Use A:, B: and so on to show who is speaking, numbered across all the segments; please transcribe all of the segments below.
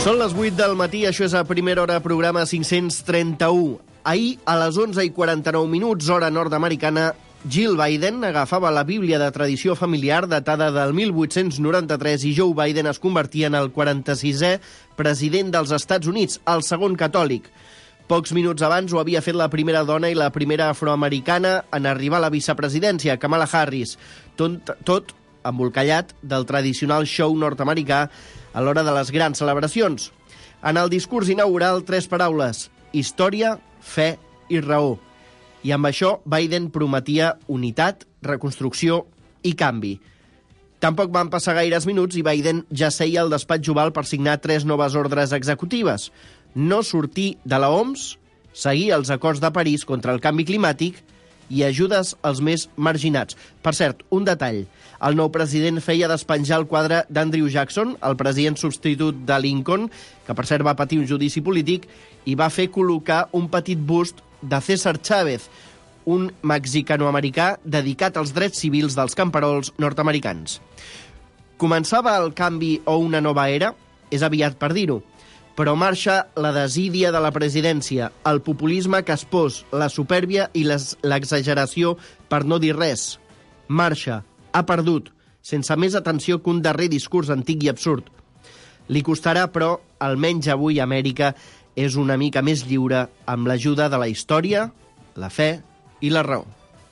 A: Són les 8 del matí, això és a primera hora, programa 531. Ahir, a les 11:49, hora nord-americana, Jill Biden agafava la Bíblia de tradició familiar datada del 1893 i Joe Biden es convertia en el 46è president dels Estats Units, el segon catòlic. Pocs minuts abans ho havia fet la primera dona i la primera afroamericana en arribar a la vicepresidència, Kamala Harris. Tot embolcallat del tradicional show nord-americà a l'hora de les grans celebracions. En el discurs inaugural, 3 paraules: història, fe i raó. I amb això Biden prometia unitat, reconstrucció i canvi. Tampoc van passar gaires minuts i Biden ja seia al despatx Oval per signar 3 noves ordres executives: no sortir de la OMS, seguir els acords de París contra el canvi climàtic i ajudes als més marginats. Per cert, un detall. El nou president feia despenjar el quadre d'Andrew Jackson, el president substitut de Lincoln, que per cert va patir un judici polític, i va fer col·locar un petit bust de César Chávez, un mexicanoamericà dedicat als drets civils dels camperols nord-americans. Començava el canvi o una nova era? És aviat per dir-ho. Però marxa la desídia de la presidència, el populisme caspós, la supèrbia i l'exageració per no dir res. Marxa, ha perdut, sense més atenció que un darrer discurs antic i absurd. Li costarà, però, almenys avui Amèrica és una mica més lliure amb l'ajuda de la història, la fe i la raó.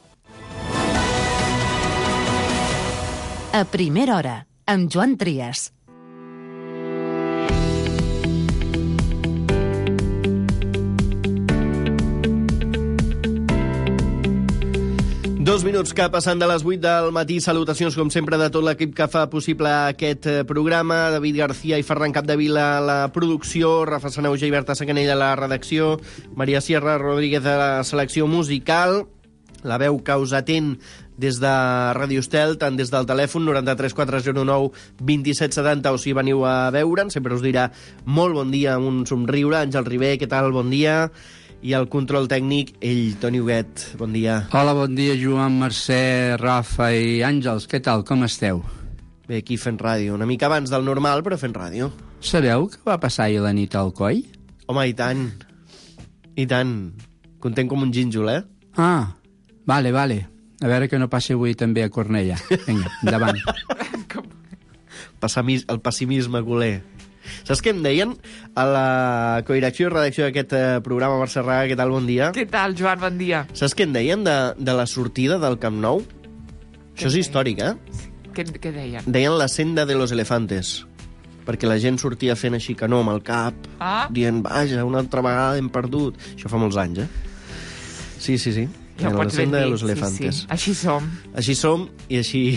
B: A primera hora, amb Joan Trias.
A: Dos minuts que passen de les 8 del matí. Salutacions, com sempre, de tot l'equip que fa possible aquest programa. David García i Ferran Capdevila a la producció, Rafa Sanauja i Berta Sacanell a la redacció, Maria Sierra Rodríguez a la selecció musical, la veu que us atén des de Ràdio Estel, tant des del telèfon 93 409 27 70, o si veniu a veure'n, sempre us dirà molt bon dia amb un somriure. Àngel Ribé, què tal? Bon dia. I el control tècnic, ell, Toni Huguet. Bon dia.
C: Hola, bon dia, Joan, Mercè, Rafa i Àngels. Què tal? Com esteu?
A: Bé, aquí fent ràdio. Una mica abans del normal, però fent ràdio.
C: Sabeu què va passar ahir a la nit al coll?
A: Home, i tant. I tant. Content com un gínjol, eh?
C: Ah, vale. A veure que no passi avui també a Cornellà. Vinga, endavant.
A: El pessimisme culer. Saps què em deien? A la codirecció i redacció d'aquest programa, Mercè Raga, què tal? Bon dia.
D: Què tal, Joan? Bon dia.
A: Saps què em deien de la sortida del Camp Nou? Això és històric, eh?
D: Què deien?
A: Deien la senda de los elefantes, perquè la gent sortia fent així que no amb el cap, dient, vaja, una altra vegada hem perdut. Això fa molts anys, eh? Sí.
D: Ja ho pots ben dir.
A: Los elefantes.
D: Sí. Així som.
A: Així som i així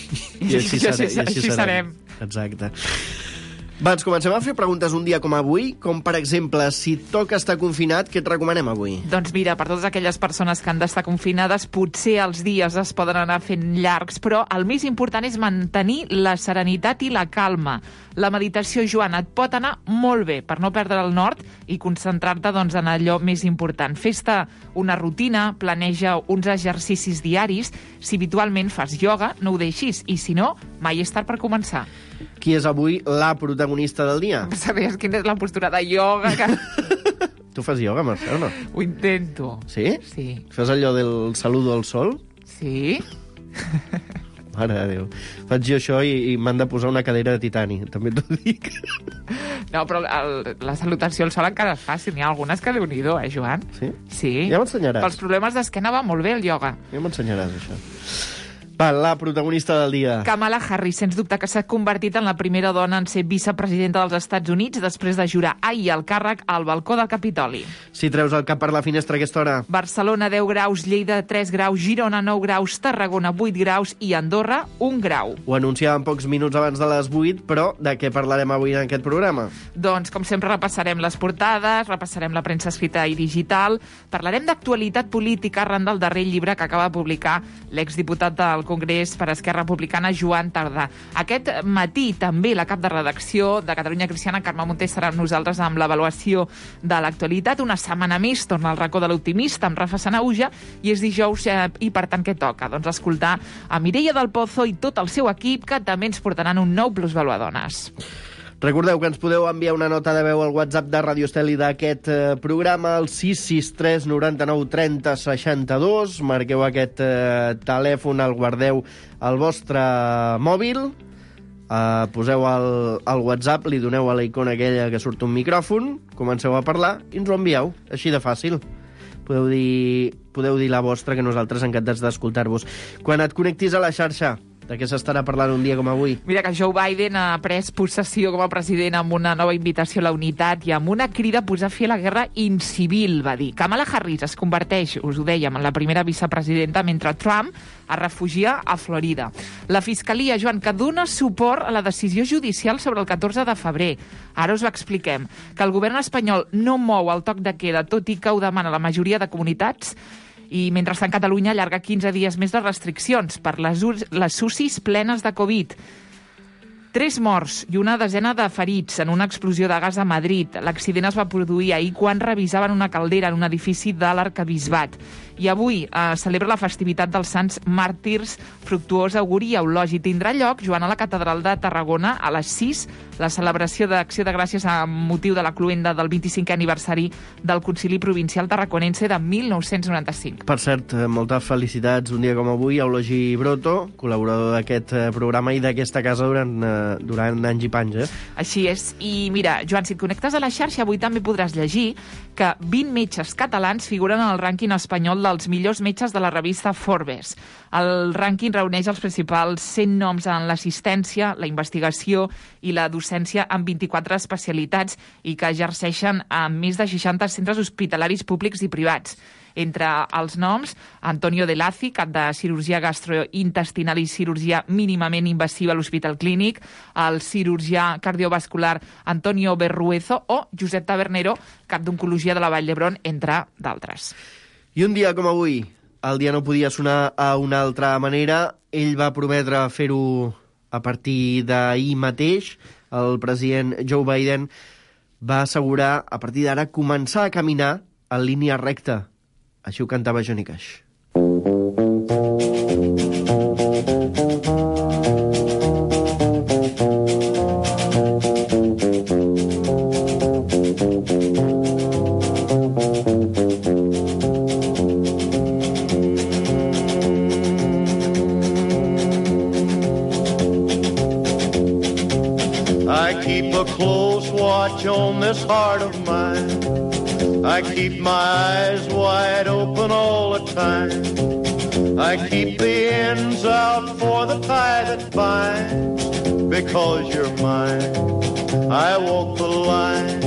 D: serem.
A: Exacte. Va, ens comencem a fer preguntes un dia com avui, com per exemple, si toca estar confinat, què et recomanem avui?
D: Doncs mira, per totes aquelles persones que han d'estar confinades, potser els dies es poden anar fent llargs, però el més important és mantenir la serenitat i la calma. La meditació, Joan, et pot anar molt bé per no perdre el nord i concentrar-te doncs, en allò més important. Fes-te una rutina, planeja uns exercicis diaris. Si habitualment fas ioga, no ho deixis, i si no, mai és tard per començar.
A: Qui és avui la protagonista del dia?
D: Sabies quina és la postura de ioga?
A: Tu fas ioga, Mercè, o no?
D: Ho intento.
A: Sí?
D: Sí.
A: Fas allò del saludo al sol?
D: Sí.
A: Mare de Déu. Faig jo això i m'han de posar una cadira de titani, també t'ho dic.
D: No, però la salutació al sol encara és fàcil. N'hi ha algunes que Déu-n'hi-do, Joan?
A: Sí?
D: Sí.
A: Ja m'ensenyaràs.
D: Pels problemes d'esquena va molt bé el ioga.
A: Ja m'ensenyaràs, això. Va, la protagonista del dia.
D: Kamala Harris, sens dubte que s'ha convertit en la primera dona en ser vicepresidenta dels Estats Units després de jurar ahir el càrrec al balcó del Capitoli.
A: Si treus el cap per la finestra a aquesta hora.
D: Barcelona, 10 graus, Lleida, 3 graus, Girona, 9 graus, Tarragona, 8 graus i Andorra, 1 grau.
A: Ho anunciàvem pocs minuts abans de les 8, però de què parlarem avui en aquest programa?
D: Doncs, com sempre, repassarem les portades, repassarem la premsa escrita i digital, parlarem d'actualitat política arran del darrer llibre que acaba de publicar l'exdiputat del Congrés per Esquerra Republicana, Joan Tardà. Aquest matí també la cap de redacció de Catalunya Cristiana, Carme Monté, serà amb nosaltres amb l'avaluació de l'actualitat. Una setmana més torna al racó de l'optimista amb Rafa Sanauja i és dijous i per tant què toca? Doncs escoltar a Mireia del Pozo i tot el seu equip que també ens portaran un nou plusvaluadones.
A: Recordeu que ens podeu enviar una nota de veu al WhatsApp de Radio Estel i d'aquest programa, al 663 99 30 62. Marqueu aquest telèfon, el guardeu al vostre mòbil, poseu al WhatsApp, li doneu a la icona aquella que surt un micròfon, comenceu a parlar i ens ho envieu, així de fàcil. Podeu dir la vostra, que nosaltres encantats d'escoltar-vos. Quan et connectis a la xarxa, de què s'estarà parlant un dia com avui?
D: Mira que Joe Biden ha pres possessió com a president amb una nova invitació a la unitat i amb una crida a posar fi a la guerra incivil, va dir. Kamala Harris es converteix, us ho dèiem, en la primera vicepresidenta, mentre Trump es refugia a Florida. La Fiscalia, Joan, que dona suport a la decisió judicial sobre el 14 de febrer. Ara us l'expliquem. Que el govern espanyol no mou el toc de queda, tot i que ho demana la majoria de comunitats, i mentrestant Catalunya allarga 15 dies més de restriccions per les UCIs plenes de Covid. 3 morts i una desena de ferits en una explosió de gas a Madrid. L'accident es va produir ahir quan revisaven una caldera en un edifici de l'Arquebisbat. I avui celebra la festivitat dels Sants Màrtirs, fructuós auguri i eulogi. Tindrà lloc, Joan, a la Catedral de Tarragona a les 6, la celebració d'Acció de Gràcies amb motiu de la cloenda del 25è aniversari del Concili Provincial Tarraconense de 1995.
A: Per cert, moltes felicitats un dia com avui a Eulogi Broto, col·laborador d'aquest programa i d'aquesta casa durant anys i panys.
D: Així és. I mira, Joan, si et connectes a la xarxa, avui també podràs llegir que 20 metges catalans figuren en el rànquing espanyol dels millors metges de la revista Forbes. El rànquing reuneix els principals 100 noms en l'assistència, la investigació i la docència en 24 especialitats i que exerceixen en més de 60 centres hospitalaris públics i privats. Entre els noms, Antonio De Lazi, cap de cirurgia gastrointestinal i cirurgia mínimament invasiva a l'Hospital Clínic, el cirurgià cardiovascular Antonio Berruezo o Josep Tabernero, cap d'oncologia de la Vall d'Hebron, entre d'altres.
A: I un dia com avui, el dia no podia sonar a una altra manera. Ell va prometre fer-ho a partir d'ahir mateix. El president Joe Biden va assegurar, a partir d'ara, començar a caminar en línia recta. Així ho cantava Johnny Cash.
E: I keep a close watch on this heart of mine. I keep my eyes wide open all the time. I keep the ends out for the tie that binds. Because you're mine, I walk the line.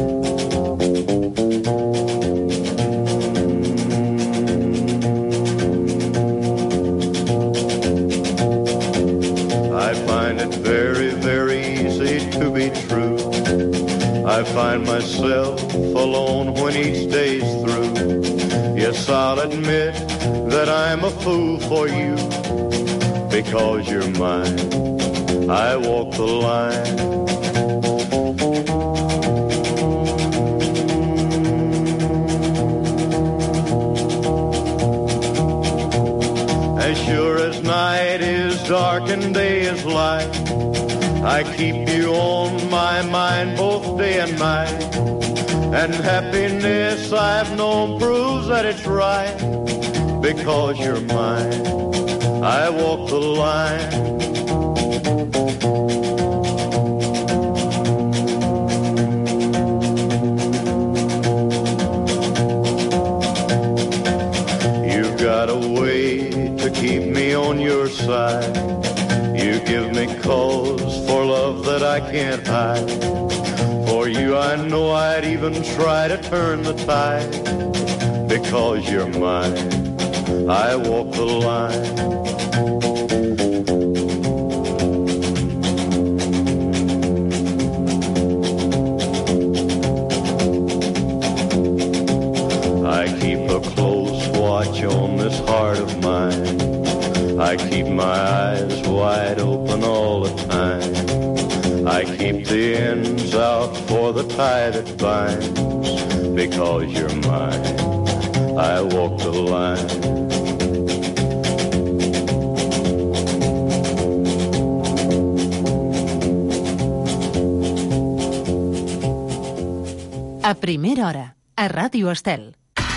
E: I find it very, very easy to be true. I find myself alone when each day's through. Yes, I'll admit that I'm a fool for you. Because you're mine, I walk the line. As sure as night is dark and day is light, I keep you on my mind both day and night. And happiness I've known proves that it's right. Because you're mine, I walk the line. You've got a way to keep me on your side. You give me cause for love that I can't hide. For you I know I'd even try to turn the tide. Because you're mine, I walk the line. I keep a close watch on this heart of mine. I keep my eyes wide open all the time. I keep the ends out for the tie that binds. Because you're mine, I walk the line.
B: A primera hora, a Ràdio Estel.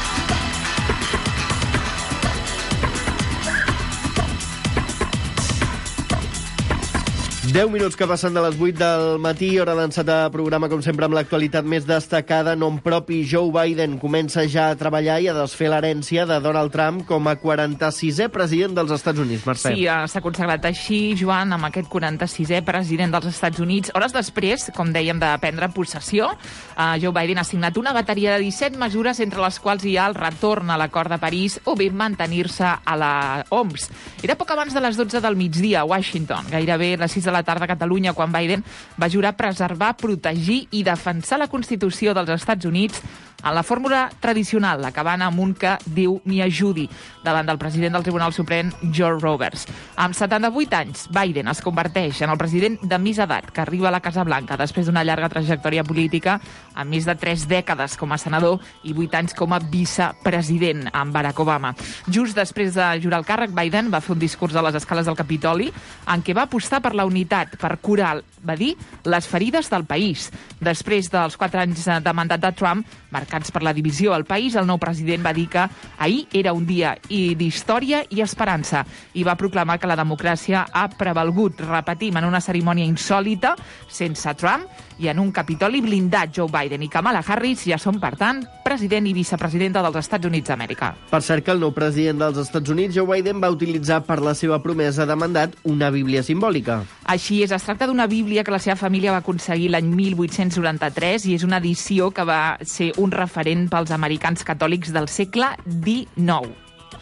A: 10 minuts que passen de les 8 del matí, hora d'encetar programa, com sempre, amb l'actualitat més destacada. Nom propi, Joe Biden comença ja a treballar i a desfer l'herència de Donald Trump com a 46è president dels Estats Units. Mercè.
D: Sí, s'ha consagrat així, Joan, amb aquest 46è president dels Estats Units. Hores després, com dèiem, de prendre possessió, Joe Biden ha signat una bateria de 17 mesures, entre les quals hi ha el retorn a l'acord de París o bé mantenir-se a la OMS. Era poc abans de les 12 del migdia a Washington, gairebé les 6 de la tarda a Catalunya, quan Biden va jurar preservar, protegir i defensar la Constitució dels Estats Units en la fórmula tradicional, la cabana amb un que diu m'hi ajudi, davant del president del Tribunal Suprem, George Roberts. Amb 78 anys, Biden es converteix en el president de més edat que arriba a la Casa Blanca després d'una llarga trajectòria política, amb més de 3 dècades com a senador i 8 anys com a vicepresident amb Barack Obama. Just després de jurar el càrrec, Biden va fer un discurs a les escales del Capitoli en què va apostar per la unitat, per curar, va dir, les ferides del país. Després dels 4 anys de mandat de Trump, marcats per la divisió al país, el nou president va dir que ahir era un dia d'història i esperança i va proclamar que la democràcia ha prevalgut. Repetim, en una cerimònia insòlita, sense Trump i en un Capitoli blindat. Joe Biden i Kamala Harris ja són, per tant, president i vicepresidenta dels Estats Units d'Amèrica.
A: Per cert que el nou president dels Estats Units, Joe Biden, va utilitzar per la seva promesa de mandat una bíblia simbòlica.
D: Així és, es tracta d'una bíblia que la seva família va aconseguir l'any 1893 i és una edició que va ser un referent pels americans catòlics del segle XIX.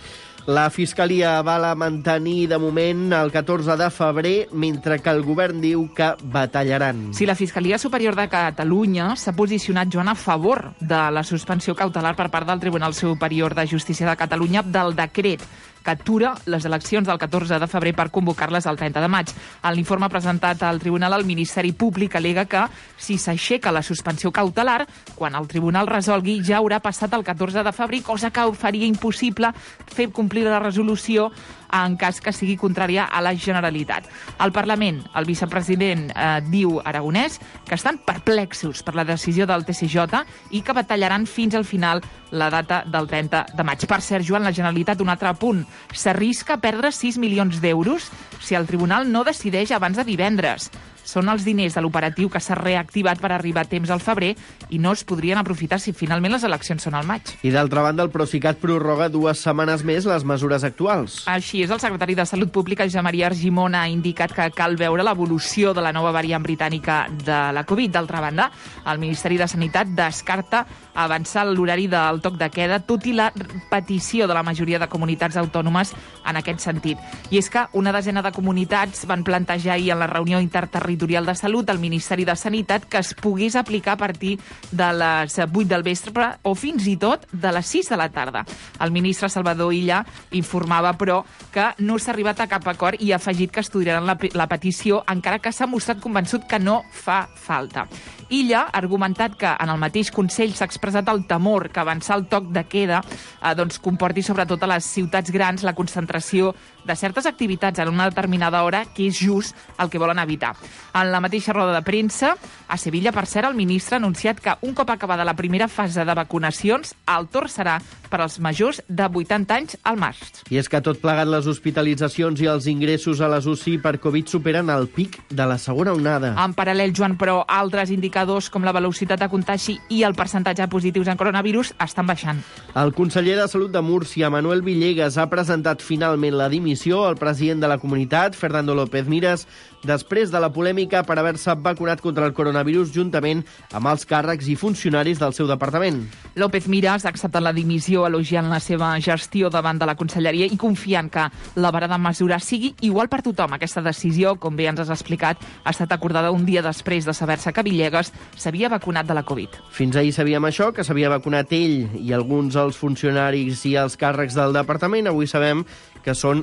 A: La Fiscalia avala mantenir de moment el 14 de febrer, mentre que el govern diu que batallaran.
D: Sí, la Fiscalia Superior de Catalunya s'ha posicionat, Joan, a favor de la suspensió cautelar per part del Tribunal Superior de Justícia de Catalunya del decret que atura les eleccions del 14 de febrer per convocar-les el 30 de maig. En l'informe presentat al Tribunal, el Ministeri Públic al·lega que si s'aixeca la suspensió cautelar, quan el Tribunal resolgui ja haurà passat el 14 de febrer, cosa que faria impossible fer complir la resolució en cas que sigui contrària a la Generalitat. Al Parlament, el vicepresident diu Aragonès que estan perplexos per la decisió del TSJ i que batallaran fins al final la data del 30 de maig. Per cert, Joan, la Generalitat, un altre punt, s'arrisca a perdre 6 milions d'euros si el Tribunal no decideix abans de divendres. Són els diners de l'operatiu que s'ha reactivat per arribar a temps al febrer i no es podrien aprofitar si finalment les eleccions són al maig.
A: I d'altra banda, el Procicat prorroga 2 setmanes més les mesures actuals.
D: Així és, el secretari de Salut Pública, Josep Maria Argimon, ha indicat que cal veure l'evolució de la nova variant britànica de la Covid. D'altra banda, el Ministeri de Sanitat descarta avançar l'horari del toc de queda, tot i la petició de la majoria de comunitats autònomes en aquest sentit. I és que una desena de comunitats van plantejar ahir en la reunió interterritorial de Salut al Ministeri de Sanitat que es pogués aplicar a partir de les 8 del vespre o fins i tot de les 6 de la tarda. El ministre Salvador Illa informava, però, que no s'ha arribat a cap acord i ha afegit que estudiaran la petició, encara que s'ha mostrat convençut que no fa falta. Illa ha argumentat que en el mateix Consell s'ha expressat el temor que avançar el toc de queda comporti sobretot a les ciutats grans la concentració de certes activitats en una determinada hora, que és just el que volen evitar. En la mateixa roda de premsa, a Sevilla, per cert, el ministre ha anunciat que un cop acabada la primera fase de vacunacions, el torn serà per als majors de 80 anys al març.
A: I és que tot plegat, les hospitalitzacions i els ingressos a les UCI per Covid superen el pic de la segona onada.
D: En paral·lel, Joan, però, altres indicadors com la velocitat de contagi i el percentatge de positius en coronavirus estan baixant.
A: El conseller de Salut de Múrcia, Manuel Villegas, ha presentat finalment la dimissió al president de la comunitat, Fernando López Miras, després de la polèmica per haver-se vacunat contra el coronavirus juntament amb els càrrecs i funcionaris del seu departament.
D: López Miras ha acceptat la dimissió elogiant la seva gestió davant de la conselleria i confiant que la vara de mesura sigui igual per tothom. Aquesta decisió, com bé ens has explicat, ha estat acordada un dia després de saber-se que Villegas s'havia vacunat de la Covid.
A: Fins ahir sabíem això, que s'havia vacunat ell i alguns dels funcionaris i els càrrecs del departament. Avui sabem que són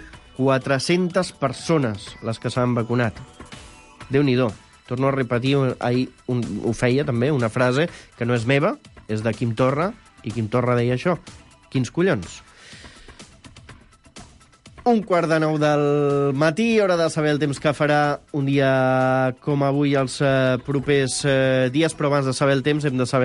A: 400 persones les que s'han vacunat. Déu-n'hi-do. Torno a repetir, ahir ho feia també, una frase que no és meva, és de Quim Torra, i Quim Torra deia això. Quins collons? 8:45 del matí, hora de saber el temps que farà un dia com avui els propers dies, però abans de saber el temps hem de saber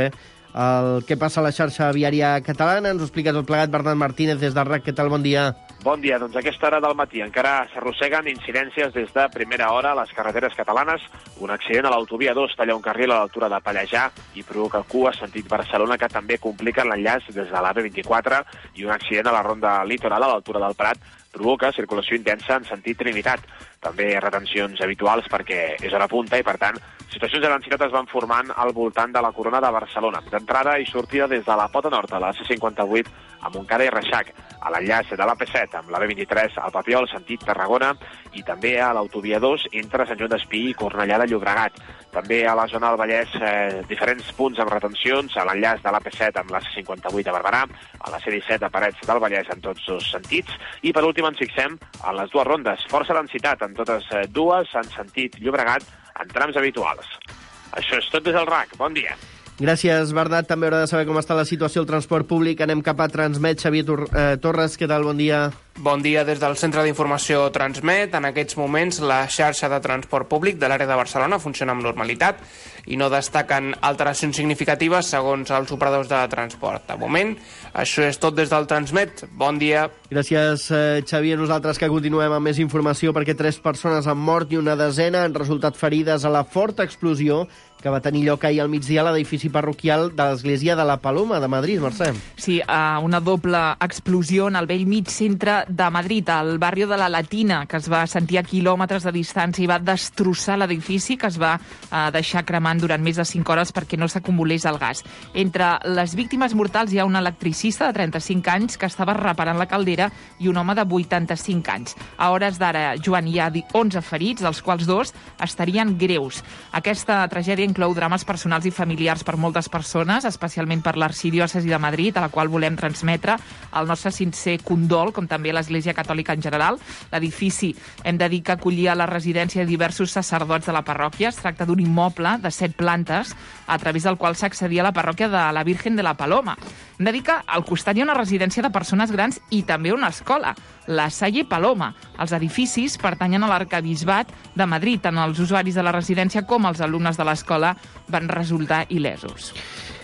A: el que passa a la xarxa viària catalana. Ens ho explica tot plegat Bernat Martínez des del RAC. Què tal? Bon dia.
F: Bon dia. Doncs a aquesta hora del matí encara s'arrosseguen incidències des de primera hora a les carreteres catalanes. Un accident a l'autovia 2 talla un carril a l'altura de Pallejà i provoca cua sentit Barcelona, que també complica l'enllaç des de l'AP24, i un accident a la ronda litoral a l'altura del Prat provoca circulació intensa en sentit Trinitat. També retencions habituals perquè és hora punta i, per tant, situacions de densitat es van formant al voltant de la Corona de Barcelona. D'entrada i sortida des de la Pota Nord a la C58 a Montcada i Reixac, a l'enllaç de l'AP7 amb la B23 al Papiol, sentit Tarragona, i també a l'autovia 2 entre Sant Joan d'Espí i Cornellà de Llobregat. També a la zona del Vallès diferents punts amb retencions, a l'enllaç de l'AP7 amb la C58 a Barberà, a la C17 a Parets del Vallès en tots dos sentits, i per últim ens fixem en les dues rondes. Força densitat en totes dues, en sentit Llobregat, en trams habituals. Això és tot des del RAC. Bon dia.
A: Gràcies, Bernat. També haurà de saber com està la situació al transport públic. Anem cap a Transmet. Xavier Torres, què tal? Bon dia.
G: Bon dia des del Centre d'Informació Transmet. En aquests moments la xarxa de transport públic de l'àrea de Barcelona funciona amb normalitat i no destaquen alteracions significatives segons els operadors de transport. De moment, això és tot des del Transmet. Bon dia.
A: Gràcies, Xavier. Nosaltres que continuem amb més informació perquè 3 persones han mort i una desena han resultat ferides a la forta explosió que va tenir lloc ahir al migdia a l'edifici parroquial de l'Església de la Paloma de Madrid, Mercè.
D: Sí, una doble explosió en el vell mig centre de Madrid, al barri de la Latina, que es va sentir a quilòmetres de distància i va destrossar l'edifici, que es va deixar cremant durant més de 5 hores perquè no s'acumulés el gas. Entre les víctimes mortals hi ha un electricista de 35 anys que estava reparant la caldera i un home de 85 anys. A hores d'ara, Joan, hi ha 11 ferits, dels quals 2 estarien greus. Aquesta tragèdia inclou drames personals i familiars per moltes persones, especialment per l'Arxidiòcesi de Madrid, a la qual volem transmetre el nostre sincer condol, com també l'Església Catòlica en general. L'edifici, hem de dir que acollia la residència de diversos sacerdots de la parròquia. Es tracta d'un immoble de 7 plantes, a través del qual s'accedia a la parròquia de la Virgen de la Paloma. Hem de dir que al costat hi ha una residència de persones grans i també una escola, la Salle Paloma. Els edificis pertanyen a l'Arquebisbat de Madrid. Tant els usuaris de la residència com els alumnes de l'escola van resultar il·lesos.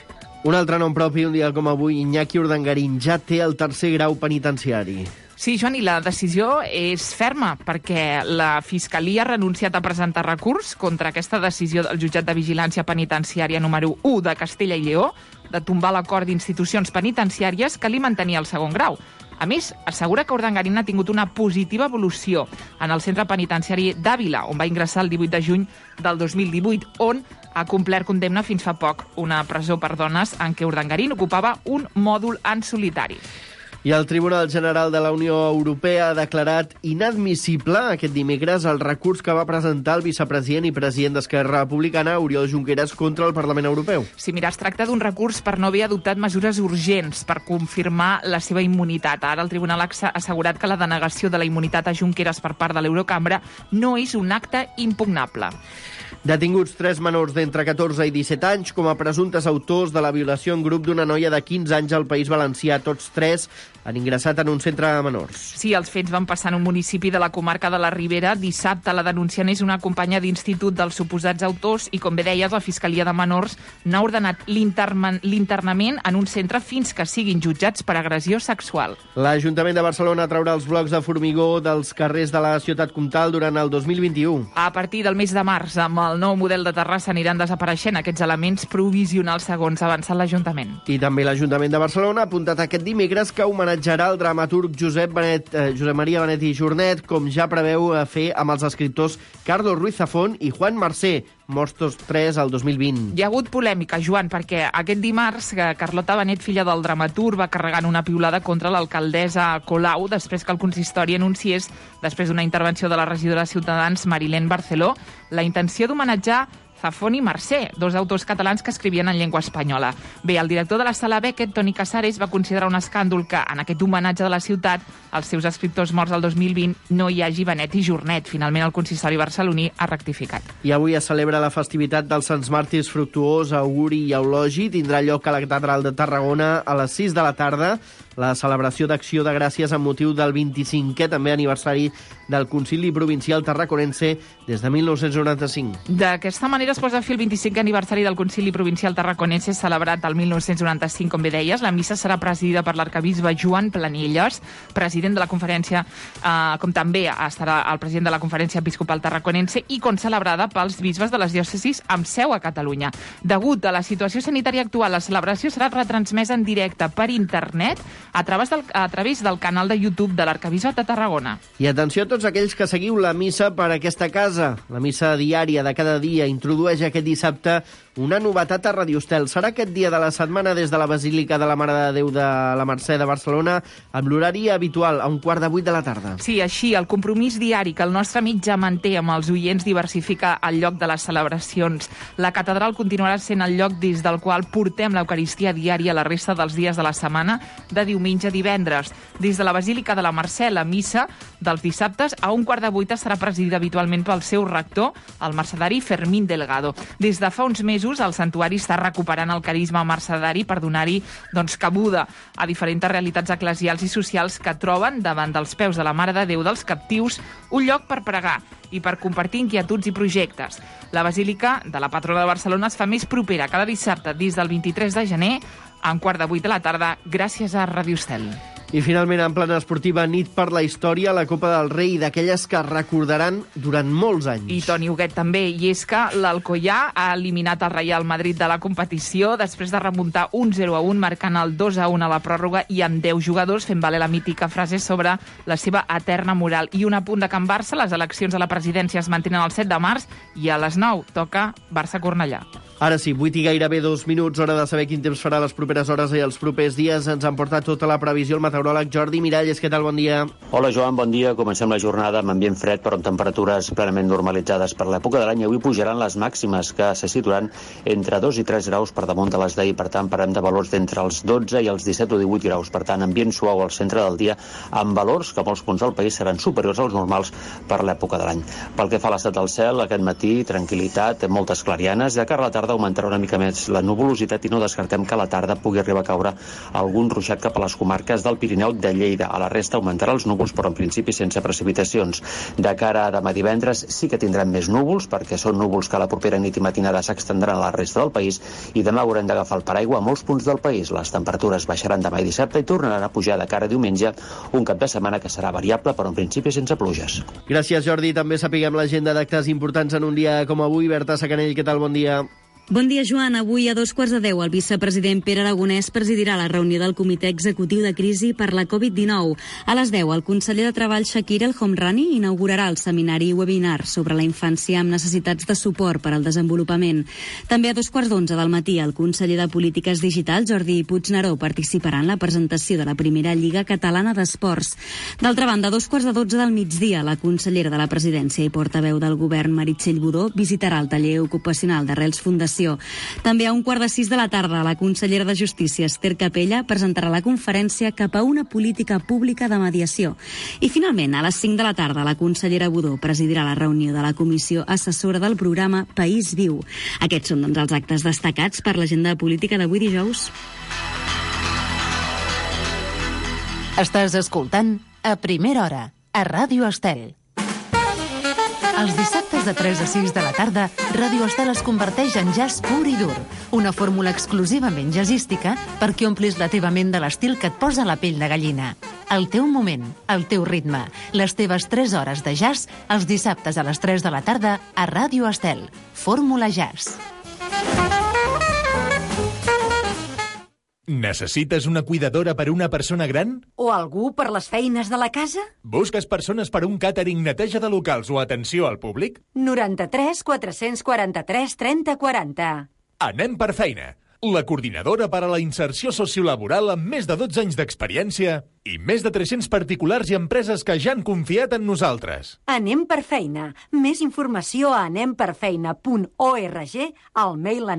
A: Un altre nom propi, un dia com avui, Iñaki Urdangarín ja té el 3è grau penitenciari.
D: Sí, Joan, i la decisió és ferma, perquè la Fiscalia ha renunciat a presentar recurs contra aquesta decisió del Jutjat de Vigilància Penitenciària número 1 de Castella i Lleó de tombar l'acord d'institucions penitenciàries que li mantenia el 2è grau. A més, assegura que Urdangarín ha tingut una positiva evolució en el centre penitenciari d'Àvila, on va ingressar el 18 de juny del 2018, on ha complert condemna fins fa poc, una presó per dones en què Urdangarín ocupava un mòdul en solitari.
A: I el Tribunal General de la Unió Europea ha declarat inadmissible aquest dimecres el recurs que va presentar el vicepresident i president d'Esquerra Republicana, Oriol Junqueras, contra el Parlament Europeu.
D: Sí, mira, es tracta d'un recurs per no haver adoptat mesures urgents per confirmar la seva immunitat. Ara el Tribunal ha assegurat que la denegació de la immunitat a Junqueras per part de l'Eurocambra no és un acte impugnable.
A: Detinguts 3 menors d'entre 14 i 17 anys com a presumptes autors de la violació en grup d'una noia de 15 anys al País Valencià. Tots 3 han ingressat en un centre de menors.
D: Sí, els fets van passar en un municipi de la comarca de la Ribera. Dissabte la denunciant és una companya d'institut dels suposats autors i, com bé deies, la Fiscalia de Menors n'ha ordenat l'internament en un centre fins que siguin jutjats per agressió sexual.
A: L'Ajuntament de Barcelona traurà els blocs de formigó dels carrers de la ciutat comtal durant el 2021.
D: A partir del mes de març, amb el nou model de Terrassa, aniran desapareixent aquests elements provisionals, segons ha avançat l'Ajuntament.
A: I també l'Ajuntament de Barcelona ha apuntat aquest dimecres que homenatjarà el dramaturg Josep Maria Benet i Jornet, com ja preveu fer amb els escriptors Carlos Ruiz Zafón i Juan Marsé, morts tots 3 al 2020.
D: Hi ha hagut polèmica, Joan, perquè aquest dimarts Carlota Benet, filla del dramaturg, va carregant una piulada contra l'alcaldessa Colau després que el consistori anunciés, després d'una intervenció de la regidora de Ciutadans, Marilén Barceló, la intenció d'homenatjar Zafón i Marsé, 2 autors catalans que escrivien en llengua espanyola. Bé, el director de la Sala Beckett, Toni Casares, va considerar un escàndol que en aquest homenatge de la ciutat als seus escriptors morts del 2020 no hi hagi Benet i Jornet. Finalment el consistori barceloní ha rectificat.
A: I avui es celebra la festivitat dels Sants Màrtirs Fructuós, Auguri i Eulogi. Tindrà lloc a la Catedral de Tarragona a les 6 de la tarda la celebració d'Acció de Gràcies amb motiu del 25è també aniversari del Concili Provincial Tarraconense des de 1995.
D: D'aquesta manera manera es posa a fi el 25è aniversari del Concili Provincial Tarraconense celebrat el 1995, com bé deies. La missa serà presidida per l'arcabisbe Joan Planelles, president de la conferència, com també estarà el president de la Conferència Episcopal Tarraconense, i concelebrada pels bisbes de les diòcesis amb seu a Catalunya. Degut a la situació sanitària actual, la celebració serà retransmesa en directe per internet a través del canal de YouTube de l'Arcabisbat de Tarragona.
A: I atenció a tots aquells que seguiu la missa per aquesta casa. La missa diària de cada dia introdueix aquest dissabte una novetat a Radio Estel. Serà aquest dia de la setmana des de la Basílica de la Mare de Déu de la Mercè de Barcelona amb l'horari habitual, a 7:15 de la tarda.
D: Sí, així, el compromís diari que el nostre amic ja manté amb els oients diversifica el lloc de les celebracions. La catedral continuarà sent el lloc des del qual portem l'Eucaristia diària la resta dels dies de la setmana, de diumenge a divendres. Des de la Basílica de la Mercè, la missa dels dissabtes a 7:15 serà presidida habitualment pel seu rector, el mercedari Fermín Delgado. Des de fa uns mesos, el santuari està recuperant el carisma mercedari per donar-hi cabuda a diferents realitats eclesials i socials que troben davant dels peus de la Mare de Déu dels Captius un lloc per pregar i per compartir inquietuds i projectes. La Basílica de la Patrona de Barcelona es fa més propera cada dissabte des del 23 de gener a 7:15 de la tarda gràcies a Radio Estel.
A: I finalment, en plana esportiva, nit per la història, la Copa del Rei, d'aquelles que recordaran durant molts anys.
D: I Toni Huguet també, i és que l'Alcoyà ha eliminat el Real Madrid de la competició després de remuntar 1-0-1, marcant el 2-1 a la pròrroga i amb 10 jugadors, fent valer la mítica frase sobre la seva eterna moral. I un apunt de Can Barça, les eleccions a la presidència es mantenen el 7 de març i a les 9 toca Barça-Cornellà.
A: Ara sí, 8 i gairebé 2 minuts, hora de saber quin temps farà les properes hores i els propers dies. Ens han portat tota la previsió el meteoròleg Jordi Miralles. Què tal? Bon dia.
H: Hola, Joan, bon dia. Comencem la jornada amb ambient fred, però amb temperatures plenament normalitzades per l'època de l'any. Avui pujaran les màximes, que se situaran entre 2 i 3 graus per damunt de les d'ahir. Per tant, parlem de valors d'entre els 12 i els 17 o 18 graus. Per tant, ambient suau al centre del dia, amb valors que a molts punts del país seran superiors als normals per l'època de l'any. Pel que fa a l'estat del cel, aquest matí, tranquil·litat, moltes clarianes. De cara a la tarda augmentarà una mica més la nuvolositat i no descartem que a la tarda pugui arribar a caure algun ruixat cap a les comarques del Pirineu de Lleida. A la resta augmentarà els núvols, però en principi sense precipitacions. De cara a demà divendres sí que tindrem més núvols, perquè són núvols que a la propera nit i matinada s'extendran a la resta del país, i demà haurem d'agafar el paraigua a molts punts del país. Les temperatures baixaran demà i dissabte i tornaran a pujar de cara a diumenge, un cap de setmana que serà variable, però en principi sense pluges.
A: Gràcies, Jordi. També sapiguem l'agenda d'actes importants en un dia com avui. Berta Sacanell, què tal? Bon dia.
I: Bon dia, Joan. Avui a 2:15 el vicepresident Pere Aragonès presidirà la reunió del Comitè Executiu de Crisi per la Covid-19. A les 10, el conseller de Treball Shakir El Homrani inaugurarà el seminari i webinar sobre la infància amb necessitats de suport per al desenvolupament. També a 2:15 del matí, el conseller de Polítiques Digitals Jordi Puigneró participarà en la presentació de la primera Lliga Catalana d'Esports. D'altra banda, a 2:15 del migdia, la consellera de la Presidència i portaveu del Govern Meritxell Budó visitarà el taller ocupacional d'Arrels Fundació. També a 5:45 de la tarda, la consellera de Justícia, Esther Capella, presentarà la conferència Cap a una política pública de mediació. I finalment, a les 5 de la tarda, la consellera Budó presidirà la reunió de la comissió assessora del programa País Viu. Aquests són, doncs, els actes destacats per l'agenda política d'avui dijous.
B: Estàs escoltant A Primera Hora, a Ràdio Estel. Els dissabtes de 3 a 6 de la tarda, Ràdio Estel es converteix en jazz pur i dur. Una fórmula exclusivament jazzística perquè omplis la teva ment de l'estil que et posa la pell de gallina. El teu moment, el teu ritme, les teves 3 hores de jazz, els dissabtes a les 3 de la tarda a Ràdio Estel. Fórmula Jazz.
J: Necessites una cuidadora per a una persona gran?
K: O algú per les feines de la casa?
J: Busques persones per a un càtering, neteja de locals o atenció al públic?
K: 93 443 30 40.
J: Anem per feina. La coordinadora per a la inserció sociolaboral amb més de 12 anys d'experiència i més de 300 particulars i empreses que ja han confiat en nosaltres.
K: Anem per feina. Més informació a anemperfeina.org, al mail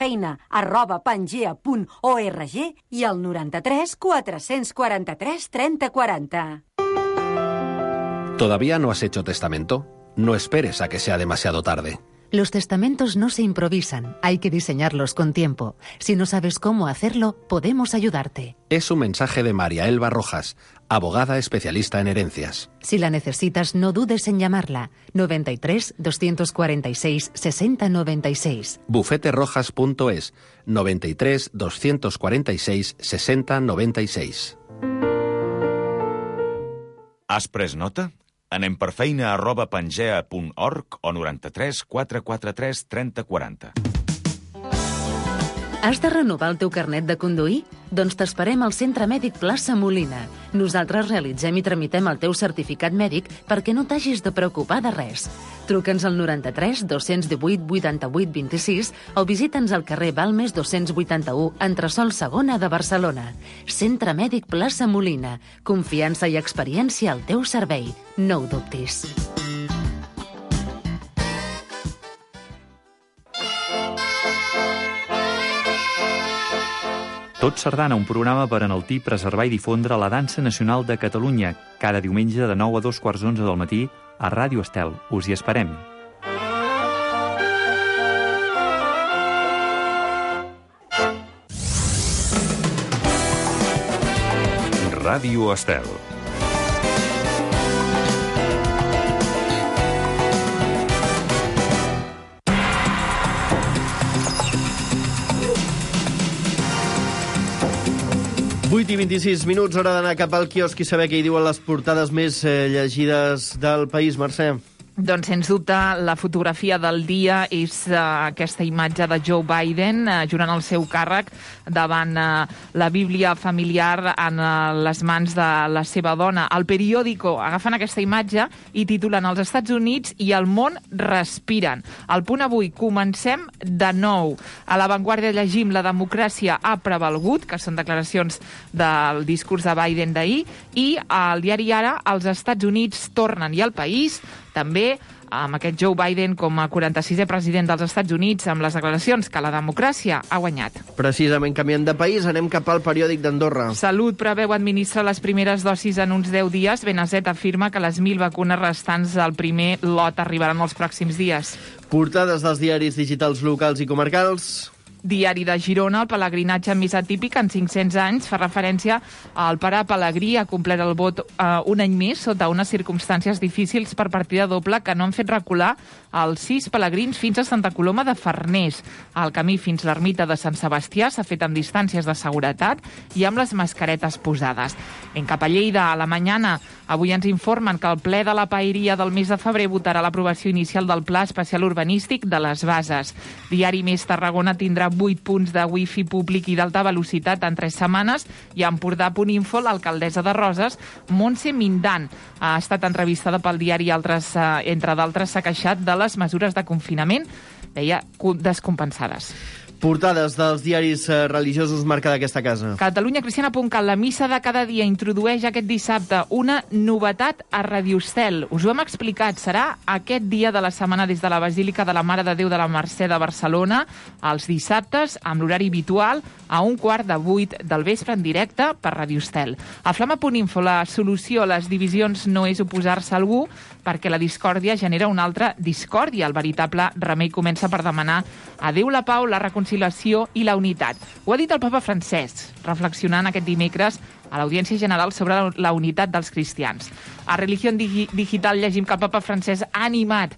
K: anemperfeina@pangea.org i al 93 443 30 40.
L: ¿Todavía no has hecho testamento? No esperes a que sea demasiado tarde.
B: Los testamentos no se improvisan, hay que diseñarlos con tiempo. Si no sabes cómo hacerlo, podemos ayudarte.
L: Es un mensaje de María Elba Rojas, abogada especialista en herencias.
B: Si la necesitas, no dudes en llamarla. 93 246 60 96.
L: bufeterojas.es 93 246 60 96.
M: Has pres nota? Anem per feina @pangea.org o 93 443 30 40.
B: Has de renovar el teu carnet de conduir? Doncs t'esperem al Centre Mèdic Plaça Molina. Nosaltres realitzem i tramitem el teu certificat mèdic perquè no t'hagis de preocupar de res. Truca'ns al 93 218 88 26 o visita'ns al carrer Balmes 281, entresòl segona de Barcelona. Centre Mèdic Plaça Molina. Confiança i experiència al teu servei. No ho dubtis.
N: Tot Sardana, un programa per enaltir, preservar i difondre la dansa nacional de Catalunya, cada diumenge de 9 a 2:15 del matí a Ràdio Estel. Us hi esperem.
M: Ràdio Estel.
A: i 26 minuts, hora d'anar cap al quiosc i saber què hi diuen les portades més llegides del país. Mercè.
D: Doncs, sens dubte, la fotografia del dia és aquesta imatge de Joe Biden jurant el seu càrrec davant la Bíblia familiar en les mans de la seva dona. El periòdico agafen aquesta imatge i titulen "Els Estats Units i el món respiren". Al Punt Avui, comencem de nou. A La Vanguardia llegim "La democràcia ha prevalgut", que són declaracions del discurs de Biden d'ahir, i al diari Ara, "Els Estats Units tornen", i El País també amb aquest Joe Biden com a 46è president dels Estats Units, amb les declaracions que la democràcia ha guanyat.
A: Precisament, canviant de país, anem cap al periòdic d'Andorra.
D: Salut preveu administrar les primeres dosis en uns 10 dies. Benazet afirma que les 1.000 vacunes restants del primer lot arribaran els pròxims dies.
A: Portades dels diaris digitals locals i comarcals.
D: Diari de Girona, el pelegrinatge més atípic en 500 anys, fa referència al pare Pelegrí, ha complert el vot un any més sota unes circumstàncies difícils per partida doble que no han fet recular els 6 pelegrins fins a Santa Coloma de Farners. El camí fins l'ermita de Sant Sebastià s'ha fet amb distàncies de seguretat i amb les mascaretes posades. En cap a Lleida, a la Mañana, avui ens informen que el ple de la Paeria del mes de febrer votarà l'aprovació inicial del Pla Especial Urbanístic de les Bases. Diari Més Tarragona tindrà 8 punts de wifi públic i d'alta velocitat en 3 setmanes, i a Empordà.info, l'alcaldessa de Roses, Montse Mindan, ha estat entrevistada pel diari Altres, entre d'altres, s'ha queixat de les mesures de confinament, deia, descompensades.
A: Portades dels diaris religiosos marca d'aquesta casa.
D: Catalunyacristiana.cat, la missa de cada dia introdueix aquest dissabte una novetat a Radio Estel. Us ho hem explicat, serà aquest dia de la setmana des de la Basílica de la Mare de Déu de la Mercè de Barcelona, els dissabtes, amb l'horari habitual, a 7:15 del vespre en directe per Radio Estel. A Flama.info, la solució a les divisions no és oposar-se a algú, perquè la discòrdia genera una altra discòrdia. El veritable remei comença per demanar a Déu la pau, la reconciliació i la unitat. Ho ha dit el papa Francesc, reflexionant aquest dimecres a l'Audiència General sobre la unitat dels cristians. A Religión Digital llegim que el papa Francesc ha animat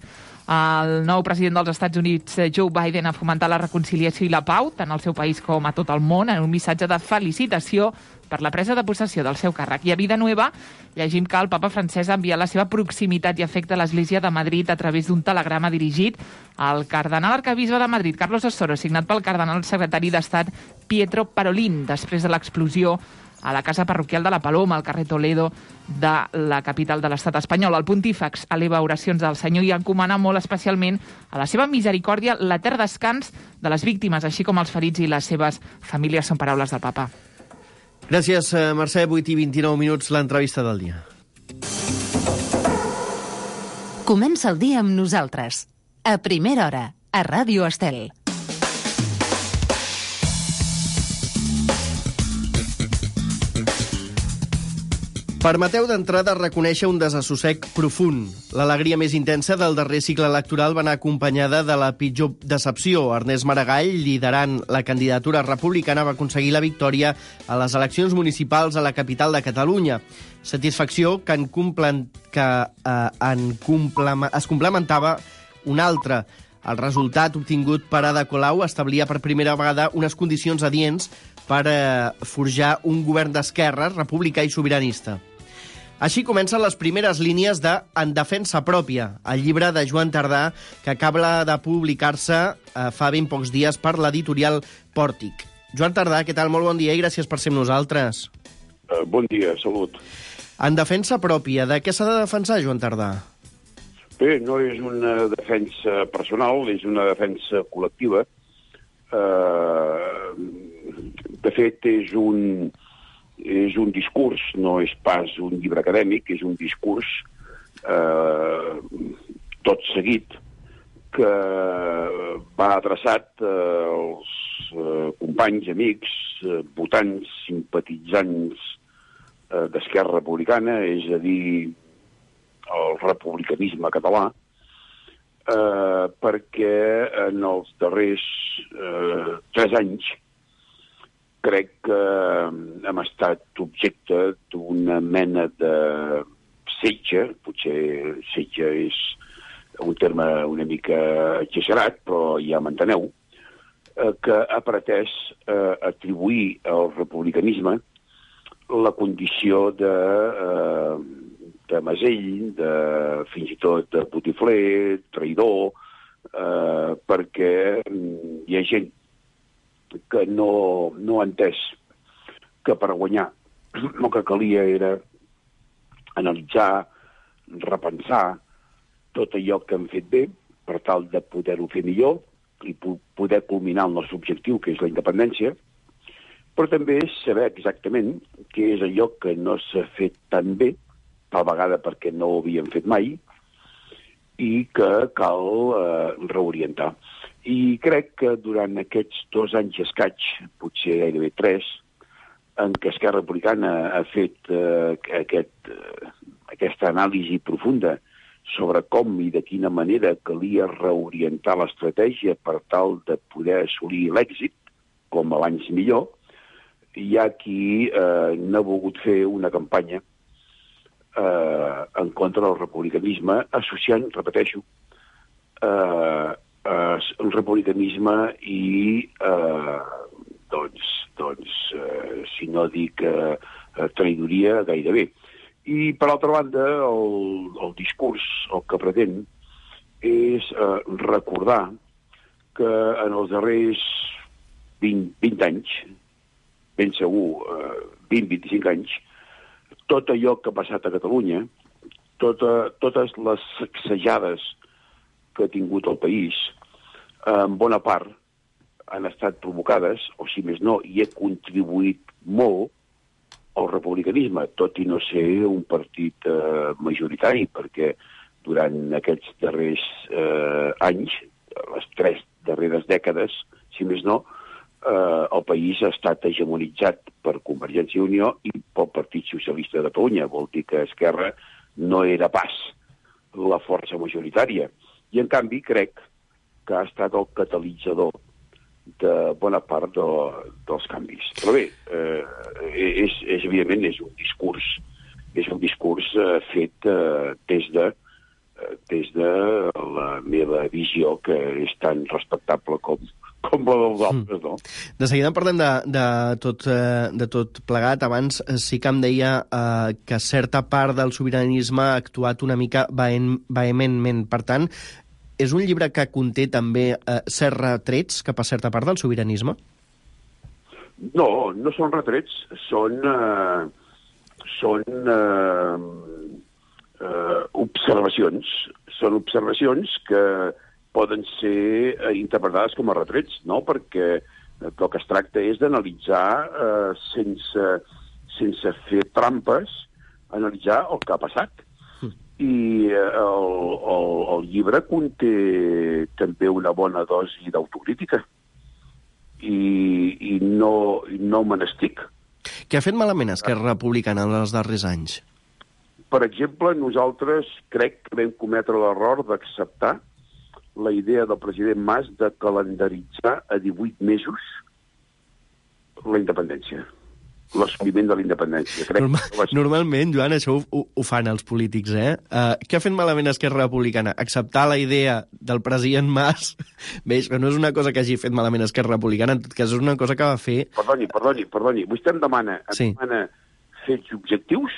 D: el nou president dels Estats Units, Joe Biden, a fomentar la reconciliació i la pau, tant al seu país com a tot el món, en un missatge de felicitació per la presa de possessió del seu càrrec. I a Vida Nueva llegim que el papa Francesc ha enviat la seva proximitat i afecte a l'Església de Madrid a través d'un telegrama dirigit al cardenal arcabisbe de Madrid, Carlos Osoro, signat pel cardenal secretari d'Estat Pietro Parolin, després de l'explosió a la casa parroquial de la Paloma, al carrer Toledo de la capital de l'estat espanyol. El pontífex eleva oracions del Senyor i encomana molt especialment a la seva misericòrdia l'etern descans de les víctimes, així com els ferits i les seves famílies. Són paraules del papa.
A: Gràcies, Mercè. 8:29, l'entrevista del dia.
B: Comença el dia amb nosaltres. A primera hora, a Ràdio Estel.
A: Permeteu d'entrada reconèixer un desassossec profund. L'alegria més intensa del darrer cicle electoral va anar acompanyada de la pitjor decepció. Ernest Maragall, liderant la candidatura republicana, va aconseguir la victòria a les eleccions municipals a la capital de Catalunya. Satisfacció que es complementava una altra. El resultat obtingut per Ada Colau establia per primera vegada unes condicions adients per forjar un govern d'esquerres, republicà i sobiranista. Així comencen les primeres línies de En defensa pròpia, el llibre de Joan Tardà, que acaba de publicar-se fa ben pocs dies per l'editorial Pòrtic. Joan Tardà, què tal? Molt bon dia i gràcies per ser amb nosaltres.
O: Bon dia, salut.
A: En defensa pròpia, de què s'ha de defensar, Joan Tardà?
O: Bé, no és una defensa personal, és una defensa col·lectiva. De fet, és un discurs, no és pas un llibre acadèmic, és un discurs tot seguit que va adreçat als companys, amics, votants, simpatitzants d'Esquerra Republicana, és a dir, el republicanisme català, perquè en els darrers 3 anys crec que hem estat objecte d'una mena de setge, potser setge és un terme una mica exagerat, però ja m'enteneu, que ha pretès atribuir al republicanisme la condició de masell, fins i tot de botifler, traïdor, perquè hi ha gent que no ha entès que per guanyar el que calia era analitzar, repensar tot allò que hem fet bé per tal de poder-ho fer millor i poder culminar el nostre objectiu, que és la independència, però també saber exactament què és allò que no s'ha fet tan bé, tal vegada perquè no ho havíem fet mai, i que cal reorientar. I crec que durant aquests 2 anys i escaig, potser gairebé 3, en què Esquerra Republicana ha fet aquesta anàlisi profunda sobre com i de quina manera calia reorientar l'estratègia per tal de poder assolir l'èxit, com abans millor, hi ha qui n'ha volgut fer una campanya en contra del republicanisme, associant, repeteixo, el republicanisme i, si no dic traïdoria, gairebé. I, per altra banda, el discurs, el que pretén, és recordar que en els darrers 20 anys, ben segur 20-25 anys, tot allò que ha passat a Catalunya, totes les sacsejades que ha tingut el país, en bona part han estat provocades, o si més no, hi ha contribuït molt al republicanisme, tot i no ser un partit majoritari, perquè durant aquests darrers anys, les 3 darreres dècades, si més no, el país ha estat hegemonitzat per Convergència i Unió i pel Partit Socialista de Catalunya. Vol dir que Esquerra no era pas la força majoritària. I, en canvi, crec que ha estat el catalitzador de bona part dels canvis. Però bé, evidentment, és un discurs fet des de la meva visió, que és tan respectable com la dels altres, no?
A: De seguida parlem de tot plegat. Abans sí que em deia que certa part del sobiranisme ha actuat una mica vehementment. Per tant, és un llibre que conté també certs retrets cap a certa part del sobiranisme?
O: No, no són retrets, són observacions. Són observacions que poden ser interpretades com a retrets, no? Perquè el que es tracta és d'analitzar sense fer trampes, analitzar el que ha passat. I el llibre conté també una bona dosi d'autocrítica. I no me n'estic.
A: Què ha fet malament Esquerra Republicana en els darrers anys?
O: Per exemple, nosaltres crec que vam cometre l'error d'acceptar la idea del president Mas de calendaritzar a 18 mesos la independència, l'assoliment de la independència.
A: Normalment, Joan, això ho fan els polítics, eh? Què ha fet malament Esquerra Republicana? Acceptar la idea del president Mas? Bé, que no és una cosa que hagi fet malament Esquerra Republicana, en tot cas és una cosa que va fer...
O: Perdoni. Vostè em demana fets objectius?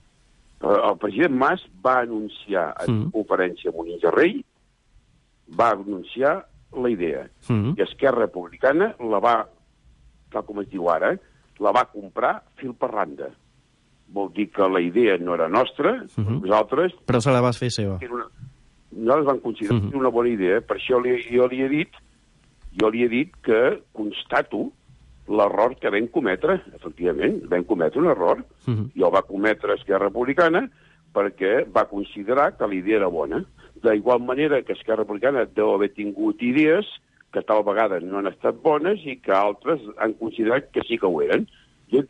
O: El president Mas va anunciar en conferència amb Molins de Rei, va anunciar la idea. I Esquerra Republicana la va, tal com es diu ara, la va comprar fil per randa. Vol dir que la idea no era nostra, nosaltres...
A: Però se la vas fer seva.
O: Nosaltres vam considerar que era una bona idea, per això jo li he dit que constato l'error que vam cometre, efectivament, vam cometre un error. Jo va cometre Esquerra Republicana perquè va considerar que la idea era bona. D'igual manera que Esquerra Republicana deu haver tingut idees que tal vegada no han estat bones i que altres han considerat que sí que ho eren. Jo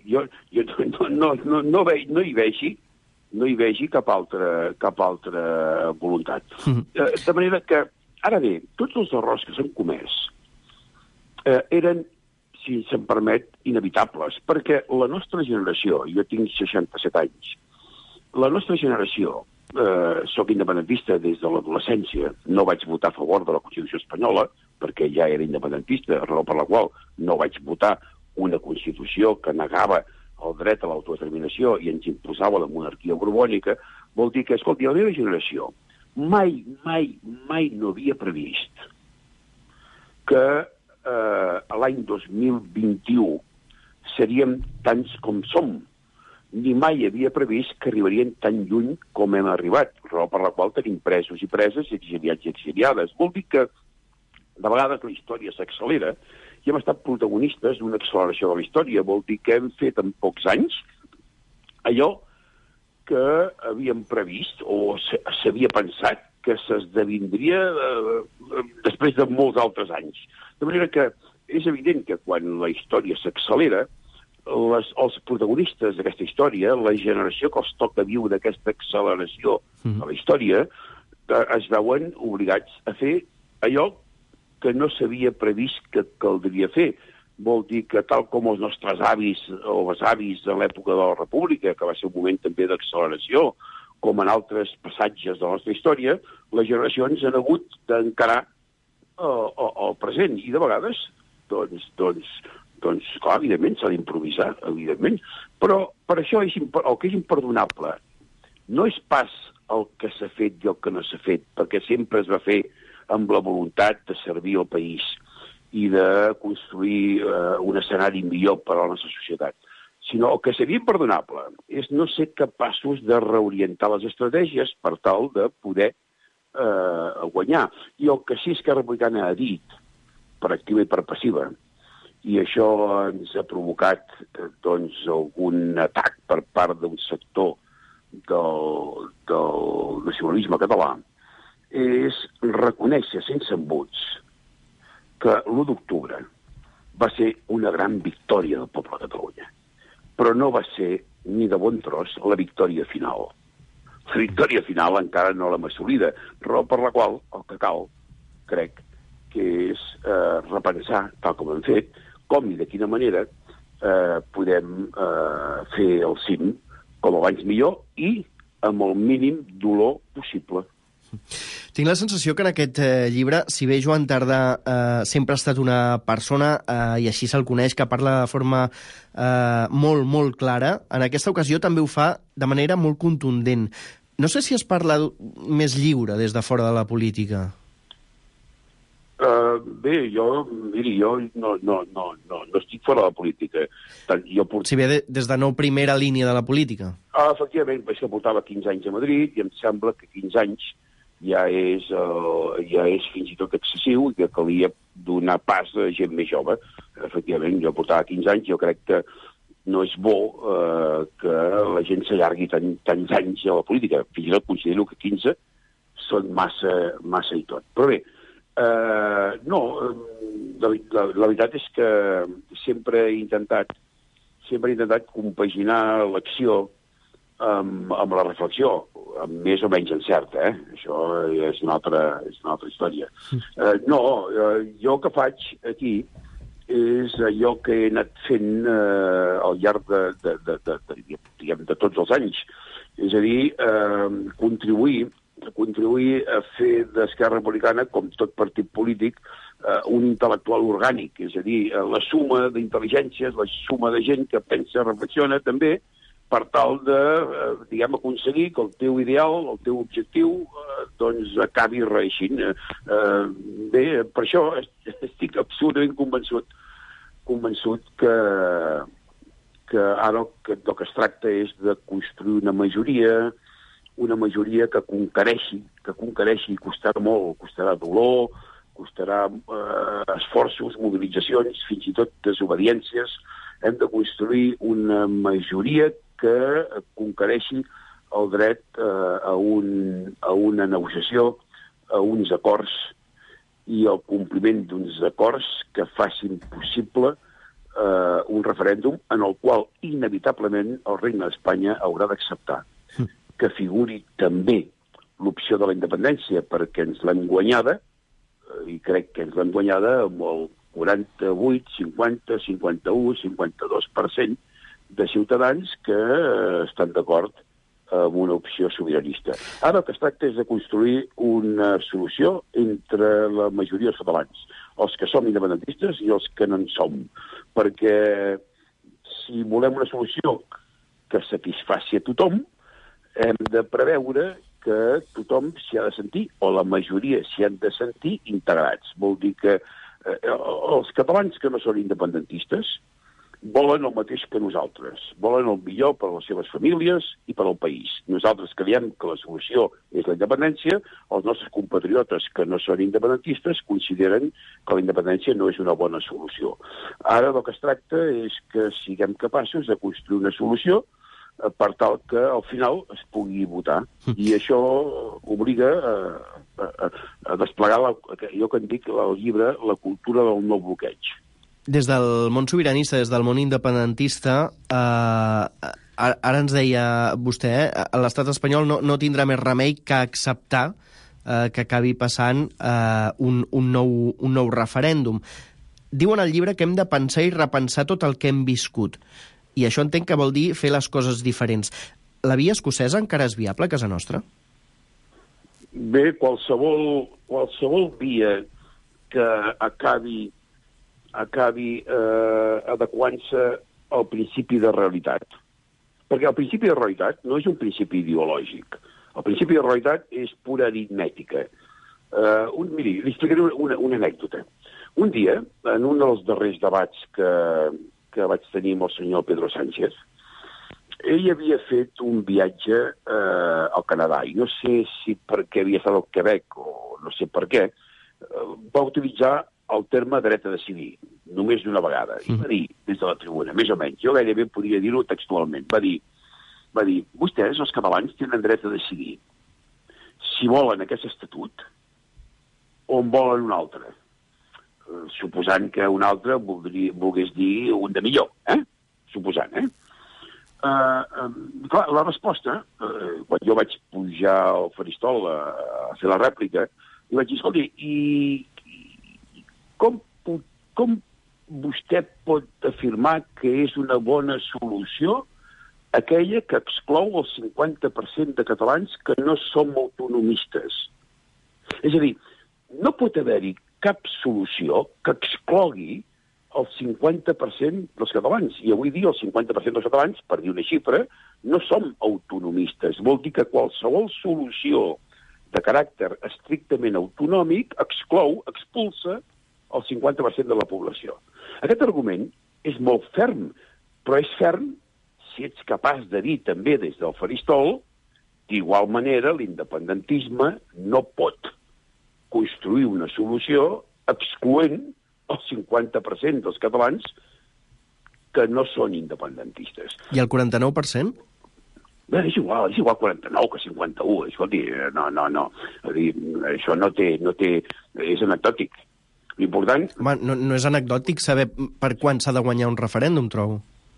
O: no hi vegi cap altra voluntat. De manera que, ara bé, tots els errors que s'han comès eren, si se'm permet, inevitables, perquè la nostra generació, jo tinc 67 anys, la nostra generació, soc independentista des de l'adolescència, no vaig votar a favor de la Constitució espanyola, perquè ja era independentista, raó per la qual no vaig votar una Constitució que negava el dret a l'autodeterminació i ens imposava la monarquia borbònica. Vol dir que, escolti, la meva generació mai no havia previst que l'any 2021 seríem tants com som, ni mai havia previst que arribarien tan lluny com hem arribat, raó per la qual tenim presos i preses, exiliats i exiliades. Vol dir que, de vegades, la història s'accelera i hem estat protagonistes d'una acceleració de la història. Vol dir que hem fet en pocs anys allò que havíem previst o s'havia pensat que s'esdevindria després de molts altres anys. De manera que és evident que quan la història s'accelera, els protagonistes d'aquesta història, la generació que els toca viure aquesta acceleració de la història, es veuen obligats a fer allò que no s'havia previst que caldria fer. Vol dir que tal com els nostres avis o besavis de l'època de la República, que va ser un moment també d'acceleració, com en altres passatges de la nostra història, les generacions han hagut d'encarar el present. I de vegades, doncs, clar, evidentment, s'ha d'improvisar, evidentment. Però per això el que és imperdonable no és pas el que s'ha fet i el que no s'ha fet, perquè sempre es va fer amb la voluntat de servir al país i de construir un escenari millor per a la nostra societat. Sinó el que seria imperdonable és no ser capaços de reorientar les estratègies per tal de poder guanyar. I el que sí Esquerra Republicana ha dit, per activa i per passiva, i això ens ha provocat algun atac per part d'un sector del nacionalisme català, és reconèixer sense embuts que l'1 d'octubre va ser una gran victòria del poble de Catalunya, però no va ser ni de bon tros la victòria final. La victòria final encara no l'hem assolida, raó per la qual el que cal, crec, que és repensar, tal com hem fet, com i de quina manera podem fer el cim com abans millor i amb el mínim dolor possible.
A: Tinc la sensació que en aquest llibre, si bé Joan Tardà sempre ha estat una persona, i així se'l coneix, que parla de forma molt, molt clara, en aquesta ocasió també ho fa de manera molt contundent. No sé si es parla més lliure des de fora de la política.
O: Bé, jo no estic fora de la política.
A: Si bé des de no primera línia de la política.
O: Efectivament, vaig que portava 15 anys a Madrid i em sembla que 15 anys ja és fins i tot excessiu i que calia donar pas a gent més jove. Efectivament, jo portava 15 anys, jo crec que no és bo que la gent s'allargui tants anys a la política. Fins i tot considero que 15 són massa i tot. Però bé, no, la veritat és que sempre he intentat sempre he intentat compaginar l'acció amb la reflexió, amb més o menys encert, Això és una altra història. Jo el que faig aquí és allò que he anat fent al llarg de tots els anys. És a dir, contribuir a fer d'Esquerra Republicana, com tot partit polític, un intel·lectual orgànic, és a dir, la suma d'intel·ligències, la suma de gent que pensa, reflexiona també, per tal de, aconseguir que el teu ideal, el teu objectiu, doncs acabi reeixint. Bé, per això estic absolutament convençut que ara el que es tracta és de construir una majoria que conquereixi, costarà molt, costarà dolor, costarà esforços, mobilitzacions, fins i tot desobediències. Hem de construir una majoria que conquereixi el dret a una negociació, a uns acords i el compliment d'uns acords que facin possible un referèndum en el qual, inevitablement, el Regne d'Espanya haurà d'acceptar que figuri també l'opció de la independència, perquè ens l'hem guanyada, i crec que ens l'hem guanyada amb el 48, 50, 51, 52% de ciutadans que estan d'acord amb una opció sobiranista. Ara el que es tracta és de construir una solució entre la majoria dels catalans, els que som independentistes i els que no en som, perquè si volem una solució que satisfaci a tothom, hem de preveure que tothom s'hi ha de sentir, o la majoria s'hi han de sentir integrats. Vol dir que els catalans que no són independentistes volen el mateix que nosaltres. Volen el millor per a les seves famílies i per al país. Nosaltres creiem que la solució és la independència. Els nostres compatriotes que no són independentistes consideren que la independència no és una bona solució. Ara el que es tracta és que siguem capaços de construir una solució per tal que al final es pugui votar. I això obliga a desplegar allò que en dic al llibre La cultura del no bloqueig.
A: Des del món sobiranista, des del món independentista, ara ens deia vostè, l'estat espanyol no tindrà més remei que acceptar que acabi passant un nou referèndum. Diu en el llibre que hem de pensar i repensar tot el que hem viscut. I això entenc que vol dir fer les coses diferents. La via escocesa encara és viable a casa nostra?
O: Bé, qualsevol via que acabi adequant-se al principi de realitat. Perquè el principi de realitat no és un principi ideològic. El principi de realitat és pura aritmètica. Miri, li explicaré una anècdota. Un dia, en un dels darrers debats que vaig tenir amb el senyor Pedro Sánchez, ell havia fet un viatge al Canadà, i no sé si perquè havia estat al Quebec o no sé per què, va utilitzar el terme dret a decidir, només d'una vegada. I va dir, des de la tribuna, més o menys, jo gairebé podria dir-ho textualment, va dir, vostès, els catalans, tenen dret a decidir si volen aquest estatut o en volen un altre. Suposant que un altre volgués dir un de millor, suposant, Clar, la resposta, quan jo vaig pujar al faristol a fer la rèplica, li vaig dir, escolti, i com vostè pot afirmar que és una bona solució aquella que exclou el 50% de catalans que no som autonomistes? És a dir, no pot haver-hi cap solució que exclogui el 50% dels catalans. I avui dia el 50% dels catalans, per dir una xifra, no som autonomistes. Vol dir que qualsevol solució de caràcter estrictament autonòmic exclou, expulsa el 50% de la població. Aquest argument és molt ferm, però és ferm si ets capaç de dir també des del faristol, d'igual manera l'independentisme no pot construir una solució excloent el 50% dels catalans que no són independentistes.
A: I el 49%?
O: Bé, és igual 49 que 51. Escolti, no. Això no té... És anecdòtic. L'important...
A: No és anecdòtic saber per quan s'ha de guanyar un referèndum, trobo.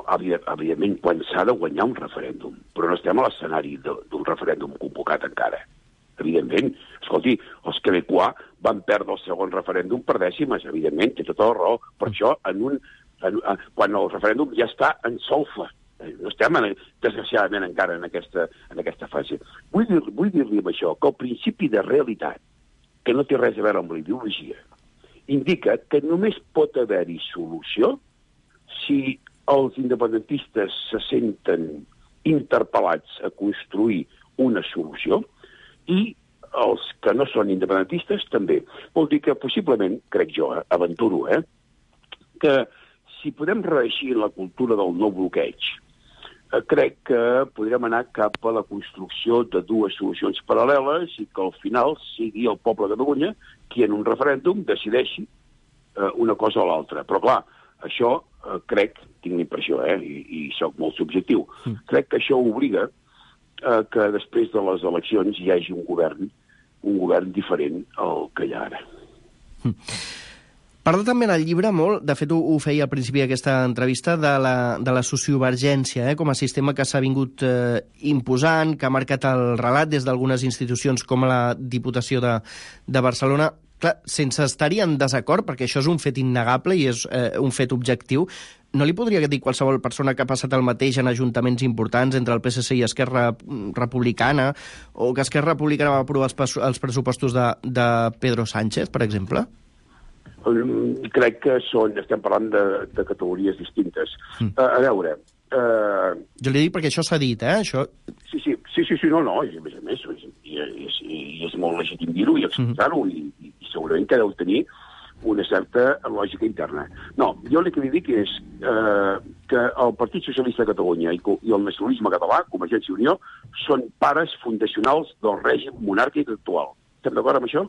O: evidentment, quan s'ha de guanyar un referèndum, però no estem a l'escenari d'un referèndum convocat encara. Evidentment, escolti, els quebecois van perdre el segon referèndum per dècimes, evidentment, té tota la raó. Per això, quan el referèndum ja està en solfa, no estem, desgraciadament, encara en aquesta fase. Vull dir-li amb això que el principi de realitat, que no té res a veure amb la ideologia, indica que només pot haver-hi solució si els independentistes se senten interpel·lats a construir una solució i els que no són independentistes també. Vol dir que possiblement, crec jo, aventuro, que si podem reeixir la cultura del no bloqueig, crec que podrem anar cap a la construcció de dues solucions paral·leles i que al final sigui el poble de Catalunya qui en un referèndum decideixi una cosa o l'altra. Però clar, això crec, tinc l'impressió, i soc molt subjectiu, crec que això obliga que després de les eleccions hi hagi un govern diferent al que hi ha ara.
A: Parla també en el llibre molt, de fet ho feia al principi d'aquesta entrevista, de la sociovergència, com a sistema que s'ha vingut imposant, que ha marcat el relat des d'algunes institucions com la Diputació de Barcelona. Clar, sense estar-hi en desacord, perquè això és un fet innegable i és un fet objectiu, no li podria dir qualsevol persona que ha passat el mateix en ajuntaments importants entre el PSC i Esquerra Republicana, o que Esquerra Republicana va aprovar els pressupostos de Pedro Sánchez, per exemple?
O: Crec que estem parlant de categories distintes. A veure...
A: Jo li dic perquè això s'ha dit, Això...
O: Sí, no, i a més, i és molt legítim dir-ho i explicar-ho, i segurament que deu tenir una certa lògica interna. No, jo el que li dic és que el Partit Socialista de Catalunya i el nacionalisme català, Convergència i Unió, són pares fundacionals del règim monàrquic actual. Estem d'acord amb això?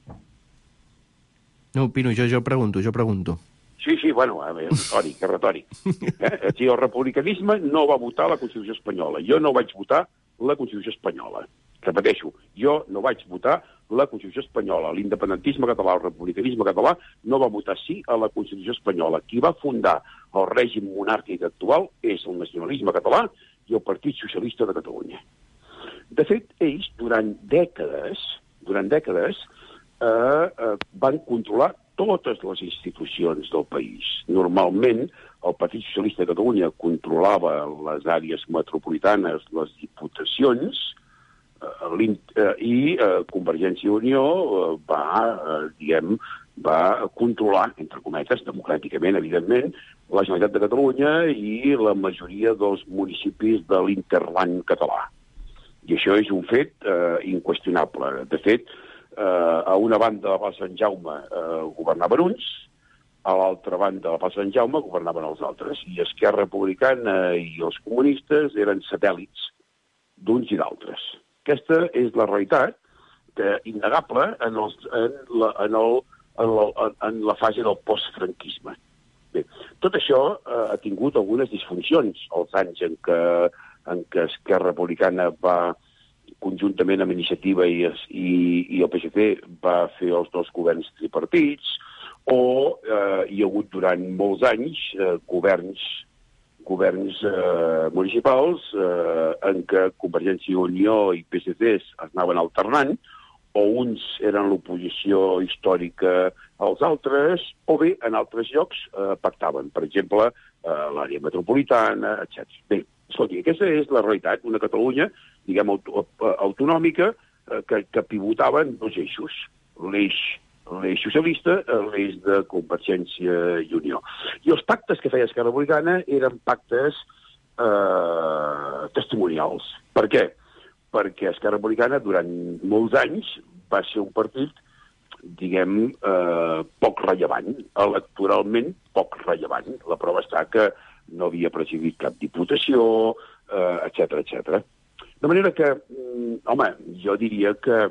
A: No opino, jo pregunto.
O: Sí, bueno, és retòric. Si el republicanisme no va votar la Constitució espanyola, jo no vaig votar la Constitució espanyola. Repeteixo, jo no vaig votar la Constitució espanyola. L'independentisme català, el republicanisme català, no va votar sí a la Constitució espanyola. Qui va fundar el règim monàrquic actual és el nacionalisme català i el Partit Socialista de Catalunya. De fet, ells, durant dècades, van controlar totes les institucions del país. Normalment, el Partit Socialista de Catalunya controlava les àrees metropolitanes, les diputacions, i Convergència i Unió va controlar, entre cometes, democràticament, evidentment, la Generalitat de Catalunya i la majoria dels municipis de l'Interland català. I això és un fet inqüestionable. De fet, a una banda de la plaça Sant Jaume governaven uns, a l'altra banda de la plaça Sant Jaume governaven els altres, i Esquerra Republicana i els comunistes eren satèl·lits d'uns i d'altres. Aquesta és la realitat innegable en la fase del postfranquisme. Bé, tot això ha tingut algunes disfuncions als anys en què Esquerra Republicana va, conjuntament amb Iniciativa i el PSC, va fer els dos governs tripartits, o hi ha hagut durant molts anys governs municipals en què Convergència i Unió i PSC es anaven alternant, o uns eren l'oposició històrica als altres, o bé, en altres llocs, pactaven. Per exemple, l'àrea metropolitana, etc. Bé, escolti, aquesta és la realitat. Una Catalunya, diguem, autonòmica, que pivotava en dos eixos. L'eix socialista, l'eix de Convergència i Unió. I els pactes que feia Esquerra Republicana eren pactes testimonials. Per què? Perquè Esquerra Republicana, durant molts anys, va ser un partit, diguem, poc rellevant, electoralment poc rellevant. La prova està que no havia presidit cap diputació, etc. De manera que, home, jo diria que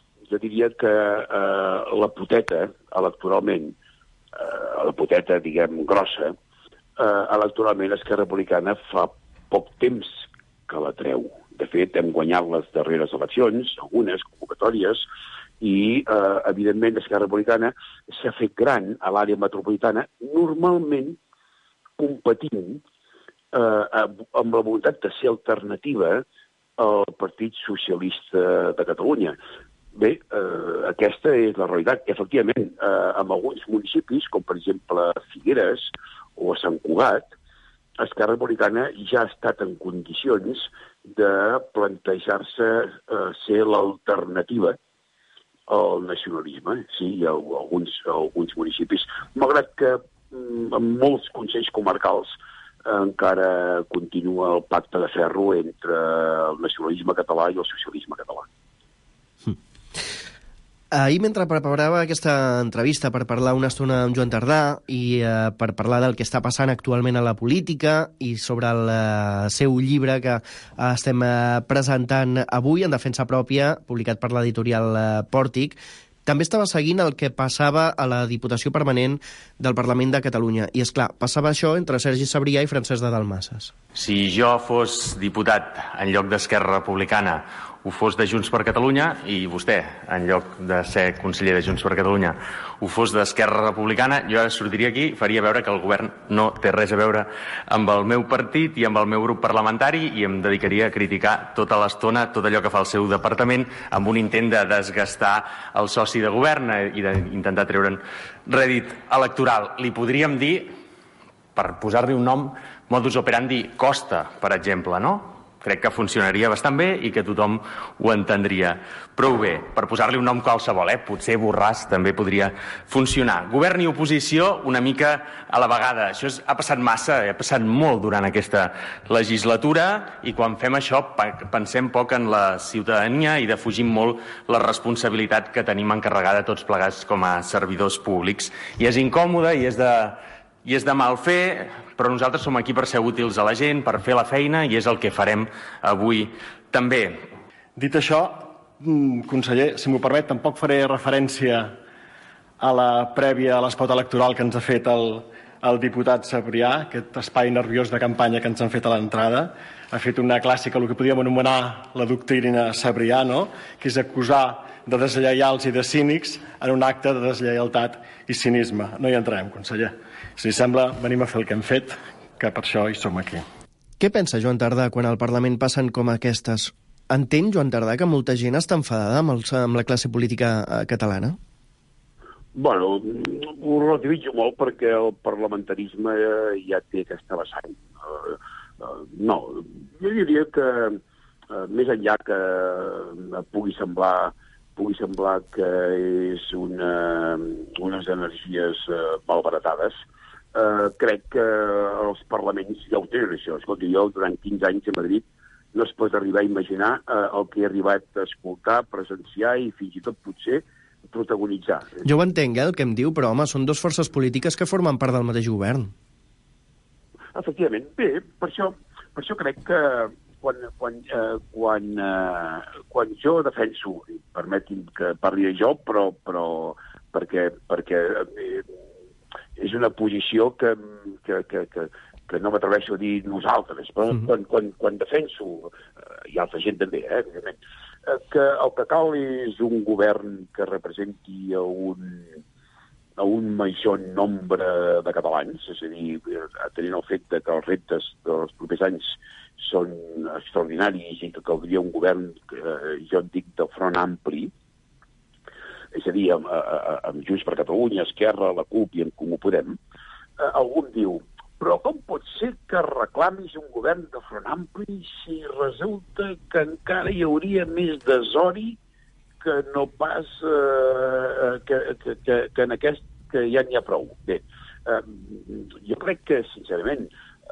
O: la poteta, electoralment, la poteta, diguem, grossa, electoralment Esquerra Republicana fa poc temps que la treu. De fet, hem guanyat les darreres eleccions, algunes convocatòries, i, evidentment, Esquerra Republicana s'ha fet gran a l'àrea metropolitana, normalment competint amb la voluntat de ser alternativa al Partit Socialista de Catalunya. Bé, aquesta és la realitat. Efectivament, en alguns municipis, com per exemple Figueres o a Sant Cugat, Esquerra Republicana ja ha estat en condicions de plantejar-se ser l'alternativa al nacionalisme. Sí, hi ha alguns municipis, malgrat que en molts consells comarcals encara continua el pacte de ferro entre el nacionalisme català i el socialisme català.
A: Ahir, mentre preparava aquesta entrevista per parlar una estona amb Joan Tardà i per parlar del que està passant actualment a la política i sobre el seu llibre que estem presentant avui en defensa pròpia, publicat per l'editorial Pòrtic, també estava seguint el que passava a la Diputació Permanent del Parlament de Catalunya. I, és clar, passava això entre Sergi Sabrià i Francesc de Dalmases.
P: Si jo fos diputat en lloc d'Esquerra Republicana, ho fos de Junts per Catalunya, i vostè, en lloc de ser conseller de Junts per Catalunya, ho fos d'Esquerra Republicana, jo sortiria aquí i faria veure que el govern no té res a veure amb el meu partit i amb el meu grup parlamentari i em dedicaria a criticar tota l'estona tot allò que fa el seu departament amb un intent de desgastar el soci de govern i d'intentar treure'n rèdit electoral. Li podríem dir, per posar-li un nom, modus operandi Costa, per exemple, no? Crec que funcionaria bastant bé i que tothom ho entendria prou bé. Per posar-li un nom qualsevol, potser Borràs també podria funcionar. Govern i oposició una mica a la vegada. Això ha passat massa, ha passat molt durant aquesta legislatura i quan fem això pensem poc en la ciutadania i defugim molt la responsabilitat que tenim encarregada tots plegats com a servidors públics. I és incòmode i és de mal fer, però nosaltres som aquí per ser útils a la gent, per fer la feina, i és el que farem avui també.
Q: Dit això, conseller, si m'ho permet, tampoc faré referència a la prèvia a l'espot electoral que ens ha fet el diputat Sabrià, aquest espai nerviós de campanya que ens han fet a l'entrada. Ha fet una clàssica, el que podríem anomenar la doctrina Sabrià, no? Que és acusar de deslleials i de cínics en un acte de deslleialtat i cinisme. No hi entrarem, conseller. Si sembla, venim a fer el que hem fet, que per això hi som aquí.
A: Què pensa Joan Tardà quan al Parlament passen com aquestes? Entén, Joan Tardà, que molta gent està enfadada amb la classe política catalana?
O: Bueno, ho relativitzo molt perquè el parlamentarisme ja té aquesta vessant. No, jo diria que més enllà que pugui semblar que és unes energies malbaratades, crec que els parlaments ja ho tenen, això. Escolta, jo durant 15 anys a Madrid no es pot arribar a imaginar el que he arribat a escoltar, presenciar i fins i tot potser protagonitzar.
A: Jo ho entenc, el que em diu, però home, són dues forces polítiques que formen part del mateix govern.
O: Efectivament. Bé, per això crec que quan jo defenso, permeti'm que parli de jo, però perquè és una posició que no m'atreveixo a dir nosaltres, però quan defenso, i altra gent també, evidentment, que el que cal és un govern que representi a un major nombre de catalans, és a dir, tenint el fet que els reptes dels propers anys són extraordinaris i que caldria un govern, jo en dic, de front ampli, és a dir, amb Junts per Catalunya, Esquerra, la CUP i en Comú Podem, algú em diu, però com pot ser que reclamis un govern de front ampli si resulta que encara hi hauria més desori que no pas que en aquest que ja n'hi ha prou? Bé, jo crec que, sincerament,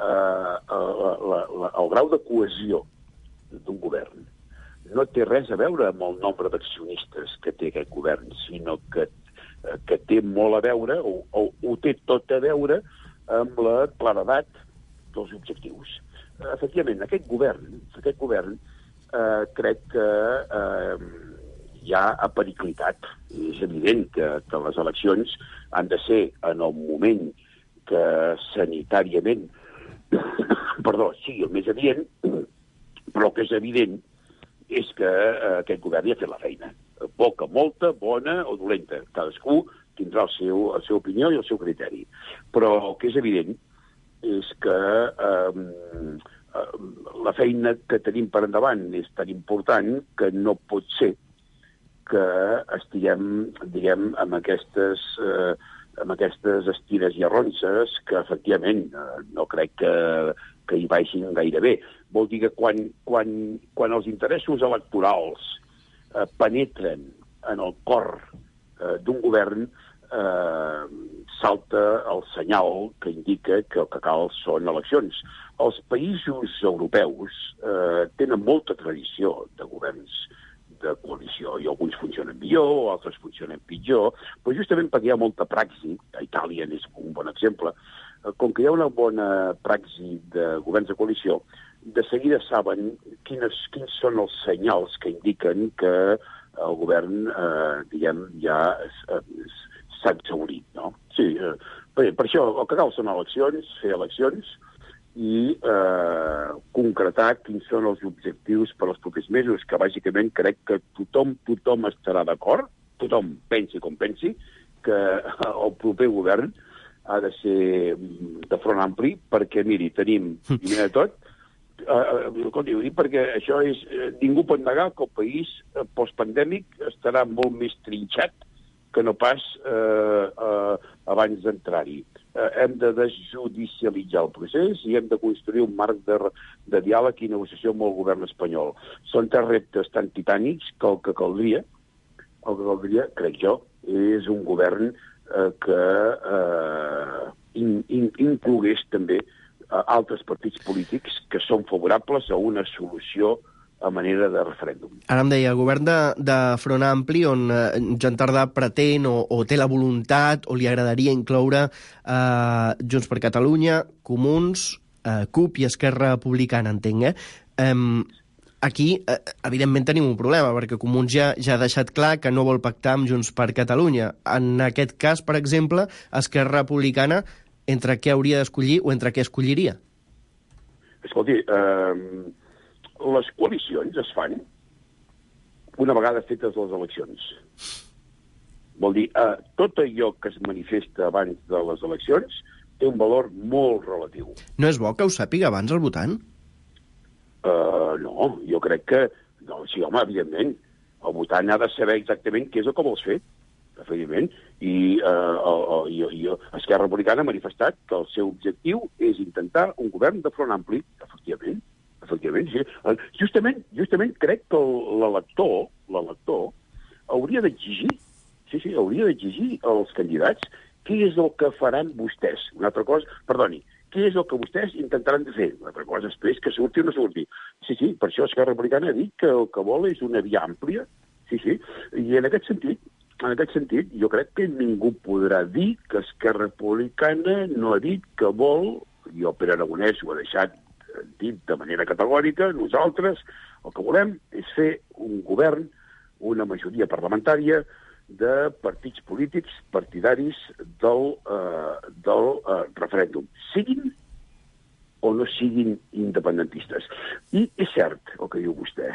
O: el grau de cohesió d'un govern no té res a veure amb el nombre d'accionistes que té aquest govern, sinó que té molt a veure, o ho té tot a veure, amb la claredat dels objectius. Efectivament, aquest govern crec que ja ha periclitat. És evident que les eleccions han de ser en el moment que sanitàriament sigui el més adient, però que és evident és que aquest govern ja ha fet la feina. Poca, molta, bona o dolenta. Cadascú tindrà la seva opinió i el seu criteri. Però el que és evident és que feina que tenim per endavant és tan important que no pot ser que estiguem, diguem, amb aquestes estires i arronses que, efectivament, no crec que hi vagin gaire bé. Vol dir que quan els interessos electorals penetren en el cor d'un govern, salta el senyal que indica que el que cal són eleccions. Els països europeus tenen molta tradició de governs de coalició, i alguns funcionen millor, altres funcionen pitjor, però justament perquè hi ha molta praxi, a Itàlia és un bon exemple, com que hi ha una bona praxi de governs de coalició, de seguida saben quins són els senyals que indiquen que el govern, diguem, ja s'ha exhaurit, no? Sí, per això el que cal són eleccions, fer eleccions, i concretar quins són els objectius per als propers mesos, que bàsicament crec que tothom estarà d'acord, tothom pensi com pensi, que el proper govern ha de ser de front ampli, perquè, miri, tenim, primer de tot, perquè això és... Ningú pot negar que el país postpandèmic estarà molt més trinxat que no pas abans d'entrar-hi. Hem de desjudicialitzar el procés i hem de construir un marc de diàleg i negociació amb el govern espanyol. Són 3 reptes tan titànics que el que caldria, crec jo, és un govern que inclogués també altres partits polítics que són favorables a una solució a manera de referèndum.
A: Ara em deia, el govern de Front Ampli, on Joan Tardà pretén o té la voluntat o li agradaria incloure Junts per Catalunya, Comuns, CUP i Esquerra Republicana, entenc, Aquí, evidentment, tenim un problema, perquè Comuns ja ha deixat clar que no vol pactar amb Junts per Catalunya. En aquest cas, per exemple, Esquerra Republicana, entre què hauria d'escollir o entre què escolliria?
O: Escolti, les coalicions es fan una vegada fetes les eleccions. Vol dir, tot allò que es manifesta abans de les eleccions té un valor molt relatiu.
A: No és bo que ho sàpiga abans el votant?
O: No, jo crec que... No, sí, home, evidentment, el votant ha de saber exactament què és el que vols fer, efectivament, i Esquerra Republicana ha manifestat que el seu objectiu és intentar un govern de front ampli, efectivament, sí. Justament crec que l'elector hauria d'exigir, hauria d'exigir als candidats què és el que faran vostès. Una altra cosa, perdoni, què és el que vostès intentaran de fer? Una altra cosa després que surti o no surti. Sí, per això Esquerra Republicana ha dit que el que vol és una via àmplia, sí, i en aquest sentit, jo crec que ningú podrà dir que Esquerra Republicana no ha dit que vol, i el Pere Aragonès ho ha deixat dit de manera categòrica, nosaltres el que volem és fer un govern, una majoria parlamentària de partits polítics partidaris del referèndum, siguin o no siguin independentistes. I és cert el que diu vostè,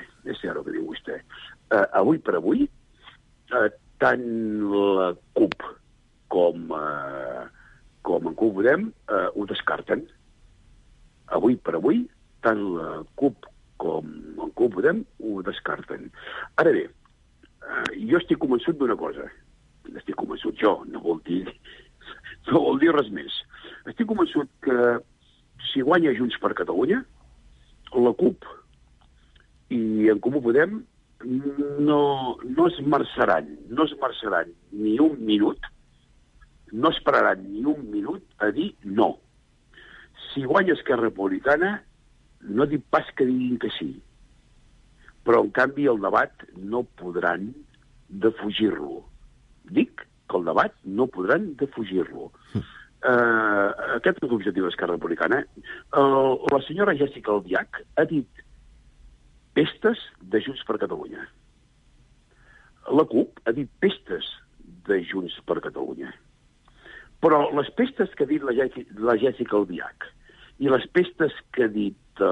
O: Avui per avui, tant la CUP com en Comú Podem ho descarten. Avui per avui, tant la CUP com en Comú Podem ho descarten. Ara bé, jo estic convençut d'una cosa. Estic convençut jo, no vol dir res més. Estic convençut que si guanya Junts per Catalunya, la CUP i en Comú Podem no esmerçaran ni un minut, no esperaran ni un minut a dir no. Si guanya Esquerra Republicana, no dic pas que diguin que sí, però en canvi el debat no podran defugir-lo. Dic que el debat no podran defugir-lo. Aquest és l'objectiu d'Esquerra Republicana. La senyora Jéssica Albiach ha dit pestes de Junts per Catalunya. La CUP ha dit pestes de Junts per Catalunya. Però les pestes que ha dit la Jéssica Albiach i les pestes que ha dit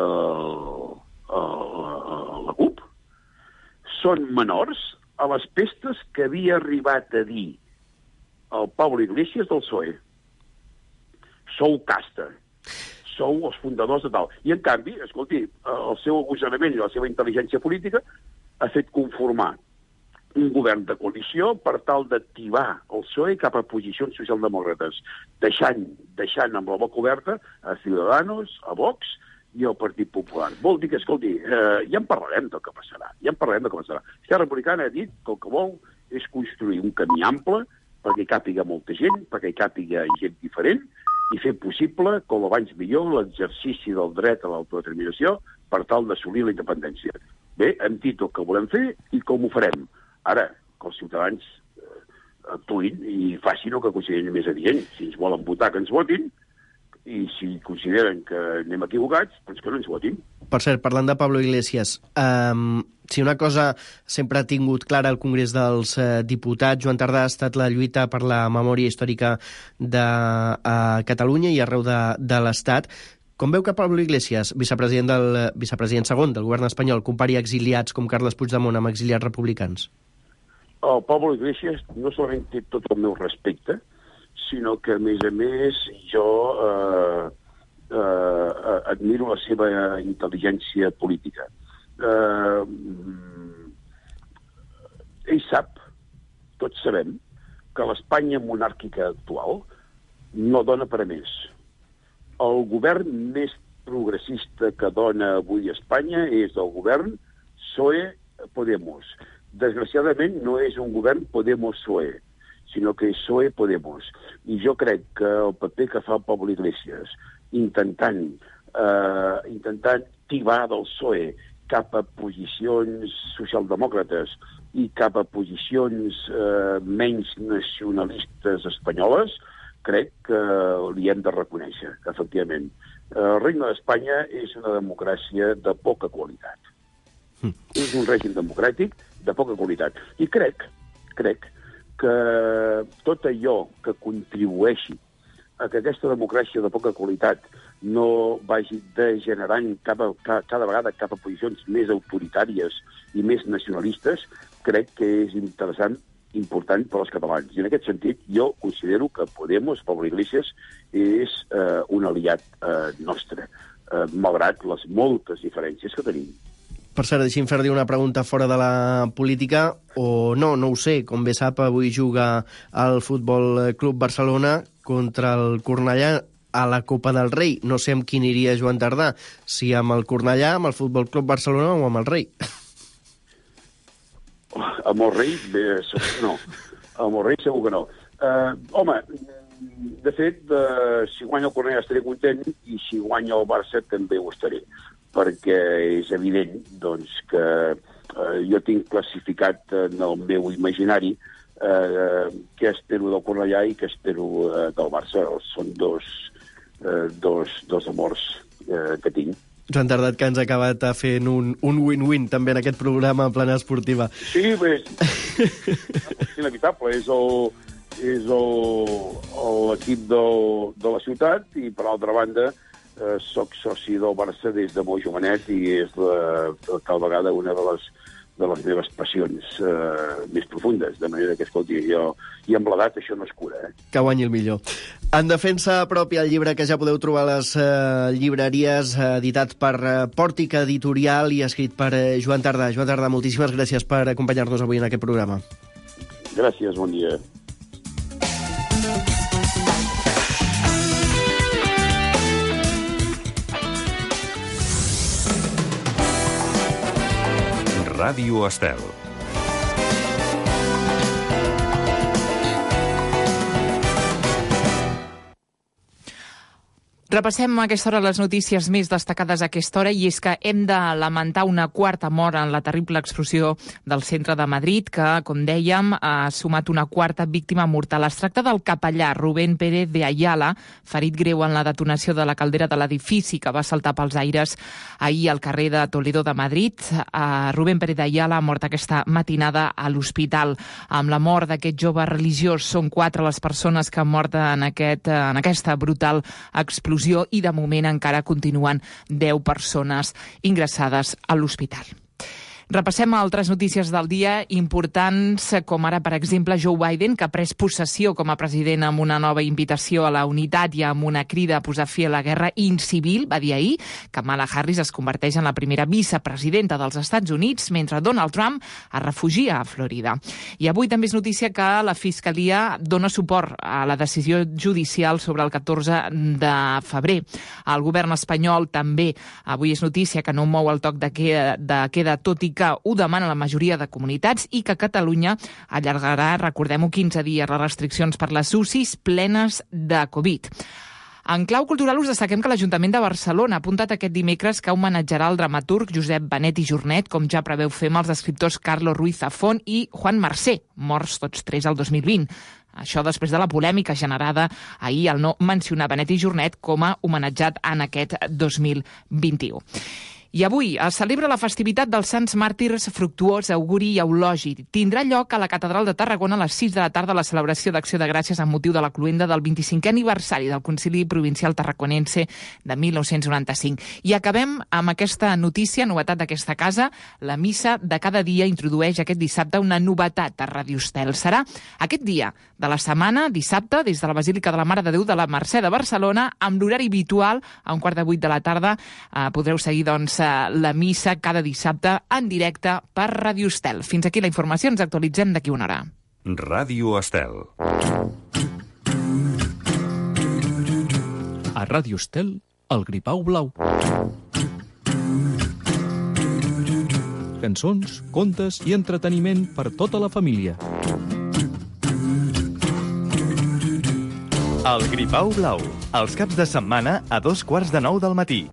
O: la CUP són menors a les pestes que havia arribat a dir el Pablo Iglesias del PSOE. Sou casta, sou els fundadors de tal. I, en canvi, escolti, el seu agosarament i la seva intel·ligència política ha fet conformar un govern de coalició per tal d'activar el PSOE cap a posicions socialdemòcrates, deixant amb la boca oberta a Ciudadanos, a Vox i al Partit Popular. Vol dir que, escolti, ja en parlarem del que passarà. Esquerra Republicana ha dit que el que vol és construir un camí ample perquè hi càpiga molta gent, perquè hi càpiga gent diferent, i fer possible, com abans millor, l'exercici del dret a l'autodeterminació per tal d'assolir la independència. Bé, hem dit el que volem fer i com ho farem. Ara, que els ciutadans actuïn i facin el que considerin més adient. Si ens volen votar, que ens votin, i si consideren que anem equivocats, doncs que no ens votin.
A: Per cert, parlant de Pablo Iglesias, si una cosa sempre ha tingut clara al Congrés dels Diputats, Joan Tardà, ha estat la lluita per la memòria històrica de Catalunya i arreu de l'Estat. Com veu que Pablo Iglesias, vicepresident segon del govern espanyol, compari exiliats com Carles Puigdemont amb exiliats republicans?
O: El Pablo Iglesias no solament té tot el meu respecte, sinó que, a més, jo admiro la seva intel·ligència política. Ell sap, tots sabem, que l'Espanya monàrquica actual no dona per a més. El govern més progressista que dona avui a Espanya és el govern PSOE-Podemos. Desgraciadament no és un govern Podemos-PSOE, sinó que és PSOE-Podemos. I jo crec que el paper que fa el Pablo Iglesias intentant tibar del PSOE cap a posicions socialdemòcrates i cap a posicions menys nacionalistes espanyoles, crec que li hem de reconèixer, efectivament. El Regne d'Espanya és una democràcia de poca qualitat. És un règim democràtic de poca qualitat. I crec que tot allò que contribueixi a que aquesta democràcia de poca qualitat no vagi degenerant cada vegada cap a posicions més autoritàries i més nacionalistes, crec que és important per als catalans. I en aquest sentit, jo considero que Podemos, Pablo Iglesias, és un aliat nostre, malgrat les moltes diferències que tenim.
A: Per cert, deixi'm fer-li una pregunta fora de la política, o no ho sé. Com bé sap, avui juga el Futbol Club Barcelona contra el Cornellà a la Copa del Rei. No sé amb quin iria Joan Tardà, si amb el Cornellà, amb el Futbol Club Barcelona o amb el Rei.
O: Amb el Rei, no. Amb el Rei segur que no. Home, de fet, si guanya el Cornellà estaré content i si guanya el Barça també ho estaré, perquè és evident doncs, que jo tinc classificat en el meu imaginari què espero del Cornellà i què espero del Barça. Són dos amors que tinc.
A: Joan Tardà, que ens ha acabat fent un win-win també en aquest programa en plana esportiva.
O: Sí, és inevitable. És l'equip de la ciutat i, per altra banda, soc soci del Barça des de molt jovenet i és tal vegada una de les meves passions més profundes, de manera que, escolti, i amb l'edat això no es cura.
A: Que guanyi el millor. En defensa pròpia, el llibre que ja podeu trobar a les llibreries, editat per Pòrtic Editorial i escrit per Joan Tardà. Joan Tardà, moltíssimes gràcies per acompanyar-nos avui en aquest programa.
O: Gràcies, bon dia.
M: Ràdio Estel.
D: Repassem a aquesta hora les notícies més destacades a aquesta hora, i és que hem de lamentar una quarta mort en la terrible explosió del centre de Madrid, que, com dèiem, ha sumat una quarta víctima mortal. Es tracta del capellà Rubén Pérez de Ayala, ferit greu en la detonació de la caldera de l'edifici que va saltar pels aires ahir al carrer de Toledo de Madrid. Rubén Pérez de Ayala ha mort aquesta matinada a l'hospital. Amb la mort d'aquest jove religiós, són 4 les persones que han mort en aquesta brutal explosió, i de moment encara continuen 10 persones ingressades a l'hospital. Repassem altres notícies del dia importants, com ara, per exemple, Joe Biden, que ha pres possessió com a president amb una nova invitació a la unitat i amb una crida a posar fi a la guerra incivil. Va dir ahir que Kamala Harris es converteix en la primera vicepresidenta dels Estats Units, mentre Donald Trump es refugia a Florida. I avui també és notícia que la Fiscalia dona suport a la decisió judicial sobre el 14 de febrer. El govern espanyol també avui és notícia que no mou el toc de queda, tot i que ho demana la majoria de comunitats, i que Catalunya allargarà, recordem-ho, 15 dies les restriccions per les UCIs plenes de Covid. En clau cultural us destaquem que l'Ajuntament de Barcelona ha apuntat aquest dimecres que homenatjarà el dramaturg Josep Benet i Jornet, com ja preveu fer amb els escriptors Carlos Ruiz Zafón i Juan Marsé, morts tots tres el 2020. Això després de la polèmica generada ahir al no mencionar Benet i Jornet com a homenatjat en aquest 2021. I avui es celebra la festivitat dels Sants Màrtirs Fructuós, Auguri i Eulogi. Tindrà lloc a la Catedral de Tarragona a les 6 de la tarda la celebració d'Acció de Gràcies amb motiu de la cloenda del 25è aniversari del Concili Provincial Tarraconense de 1995. I acabem amb aquesta notícia, novetat d'aquesta casa. La missa de cada dia introdueix aquest dissabte una novetat a Ràdio Estel. Serà aquest dia de la setmana, dissabte, des de la Basílica de la Mare de Déu de la Mercè de Barcelona, amb l'horari habitual, a 7:15 de la tarda. Podreu seguir, doncs, la missa cada dissabte en directe per Ràdio Estel. Fins aquí la informació, ens actualitzem d'aquí una hora.
R: Ràdio Estel.
S: A Ràdio Estel, el Gripau Blau. Cançons, contes i entreteniment per tota la família.
T: El Gripau Blau, els caps de setmana a 8:45 del matí.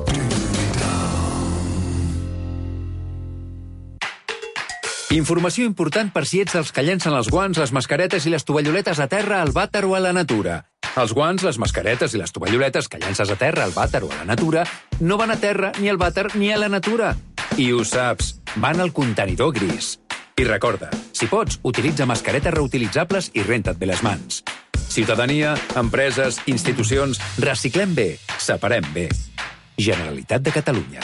U: Informació important per si ets dels que llencen els guants, les mascaretes i les tovalloletes a terra, al vàter o a la natura. Els guants, les mascaretes i les tovalloletes que llences a terra, al vàter o a la natura, no van a terra, ni al vàter, ni a la natura. I ho saps, van al contenidor gris. I recorda, si pots, utilitza mascaretes reutilitzables i renta't bé les mans. Ciutadania, empreses, institucions, reciclem bé, separem bé. Generalitat de Catalunya.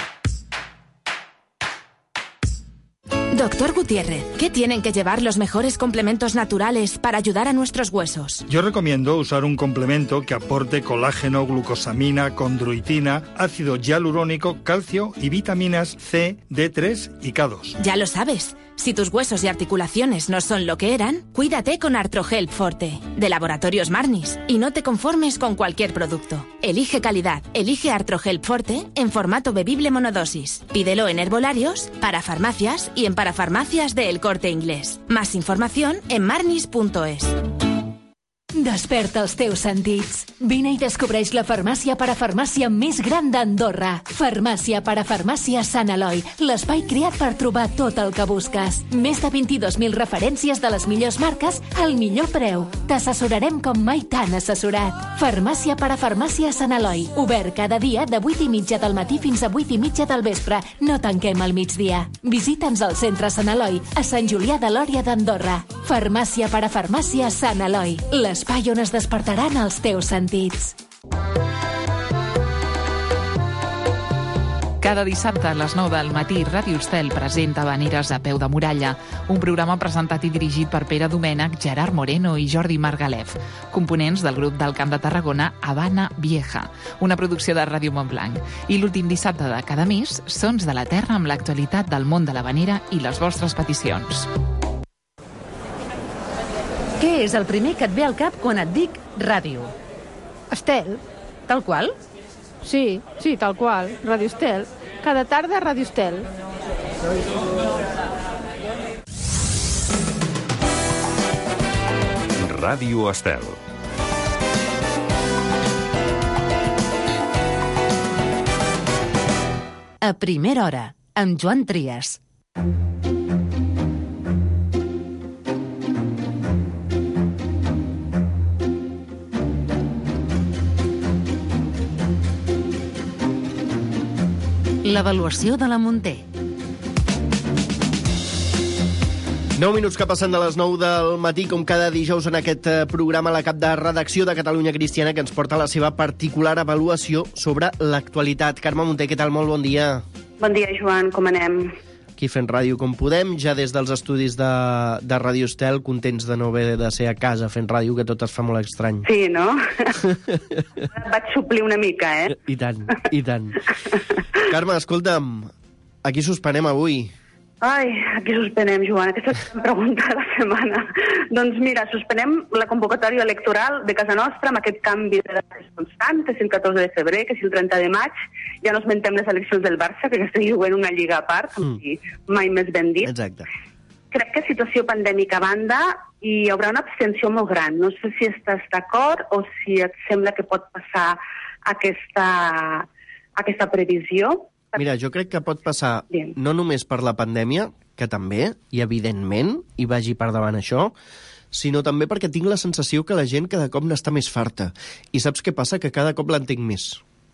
V: Doctor Gutiérrez, ¿qué tienen que llevar los mejores complementos naturales para ayudar a nuestros huesos?
W: Yo recomiendo usar un complemento que aporte colágeno, glucosamina, condroitina, ácido hialurónico, calcio y vitaminas C, D3 y K2.
V: Ya lo sabes. Si tus huesos y articulaciones no son lo que eran, cuídate con Artrohelp Forte, de Laboratorios Marnis, y no te conformes con cualquier producto. Elige calidad, elige Artrohelp Forte en formato bebible monodosis. Pídelo en herbolarios, para farmacias y en parafarmacias de El Corte Inglés. Más información en marnis.es.
X: Desperta els teus sentits. Vine i descobreix la farmàcia parafarmàcia més gran d'Andorra. Farmàcia parafarmàcia Sant Eloi, l'espai creat per trobar tot el que busques. Més de 22.000 referències de les millors marques al millor preu. T'assessorarem com mai t'han assessorat. Farmàcia parafarmàcia Sant Eloi, obert cada dia de 8:30 del matí fins a 8:30 del vespre. No tanquem al migdia. Visita'ns al centre Sant Eloi, a Sant Julià de Lòria d'Andorra. Farmàcia parafarmàcia Sant Eloi, l'espai on es despertaran els teus sentits.
D: Cada dissabte a les 9 del matí, Ràdio Estel presenta Habaneres a peu de muralla, un programa presentat i dirigit per Pere Domènech, Gerard Moreno i Jordi Margalef, components del grup del Camp de Tarragona Habana Vieja, una producció de Ràdio Montblanc. I l'últim dissabte de cada mes, Sons de la Terra amb l'actualitat del món de l'habanera i les vostres peticions.
B: Què és el primer que et ve al cap quan et dic ràdio?
Y: Estel.
B: Tal qual?
Y: Sí, tal qual. Ràdio Estel. Cada tarda Ràdio Estel.
R: Ràdio Estel.
B: A primera hora, amb Joan Trias. L'avaluació de la Munté.
A: 9 minuts que passen de les 9 del matí, com cada dijous en aquest programa, la cap de redacció de Catalunya Cristiana, que ens porta la seva particular avaluació sobre l'actualitat. Carme Munté, què tal? Molt bon dia.
Z: Bon dia, Joan, com anem?
A: aquí fent ràdio com podem, ja des dels estudis de Ràdio Estel, contents de no haver de ser a casa fent ràdio, que tot es fa molt estrany.
C: Sí, no? Vaig suplir una mica,
A: I tant, i tant. Carme, escolta'm, aquí suspenem avui.
C: Ai, aquí suspenem, Joan, aquesta és la pregunta de la setmana. Doncs mira, suspenem la convocatòria electoral de casa nostra amb aquest canvi de dates constant, que si el 14 de febrer, que si el 30 de maig, ja no esmentem les eleccions del Barça, que estic jugant una lliga a part, com si mai més ben dit.
A: Exacte.
C: Crec que situació pandèmica a banda hi haurà una abstenció molt gran. No sé si estàs d'acord o si et sembla que pot passar aquesta previsió.
A: Mira, jo crec que pot passar no només per la pandèmia, que també, i evidentment, hi vagi per davant això, sinó també perquè tinc la sensació que la gent cada cop n'està més farta. I saps què passa? Que cada cop l'entenc més.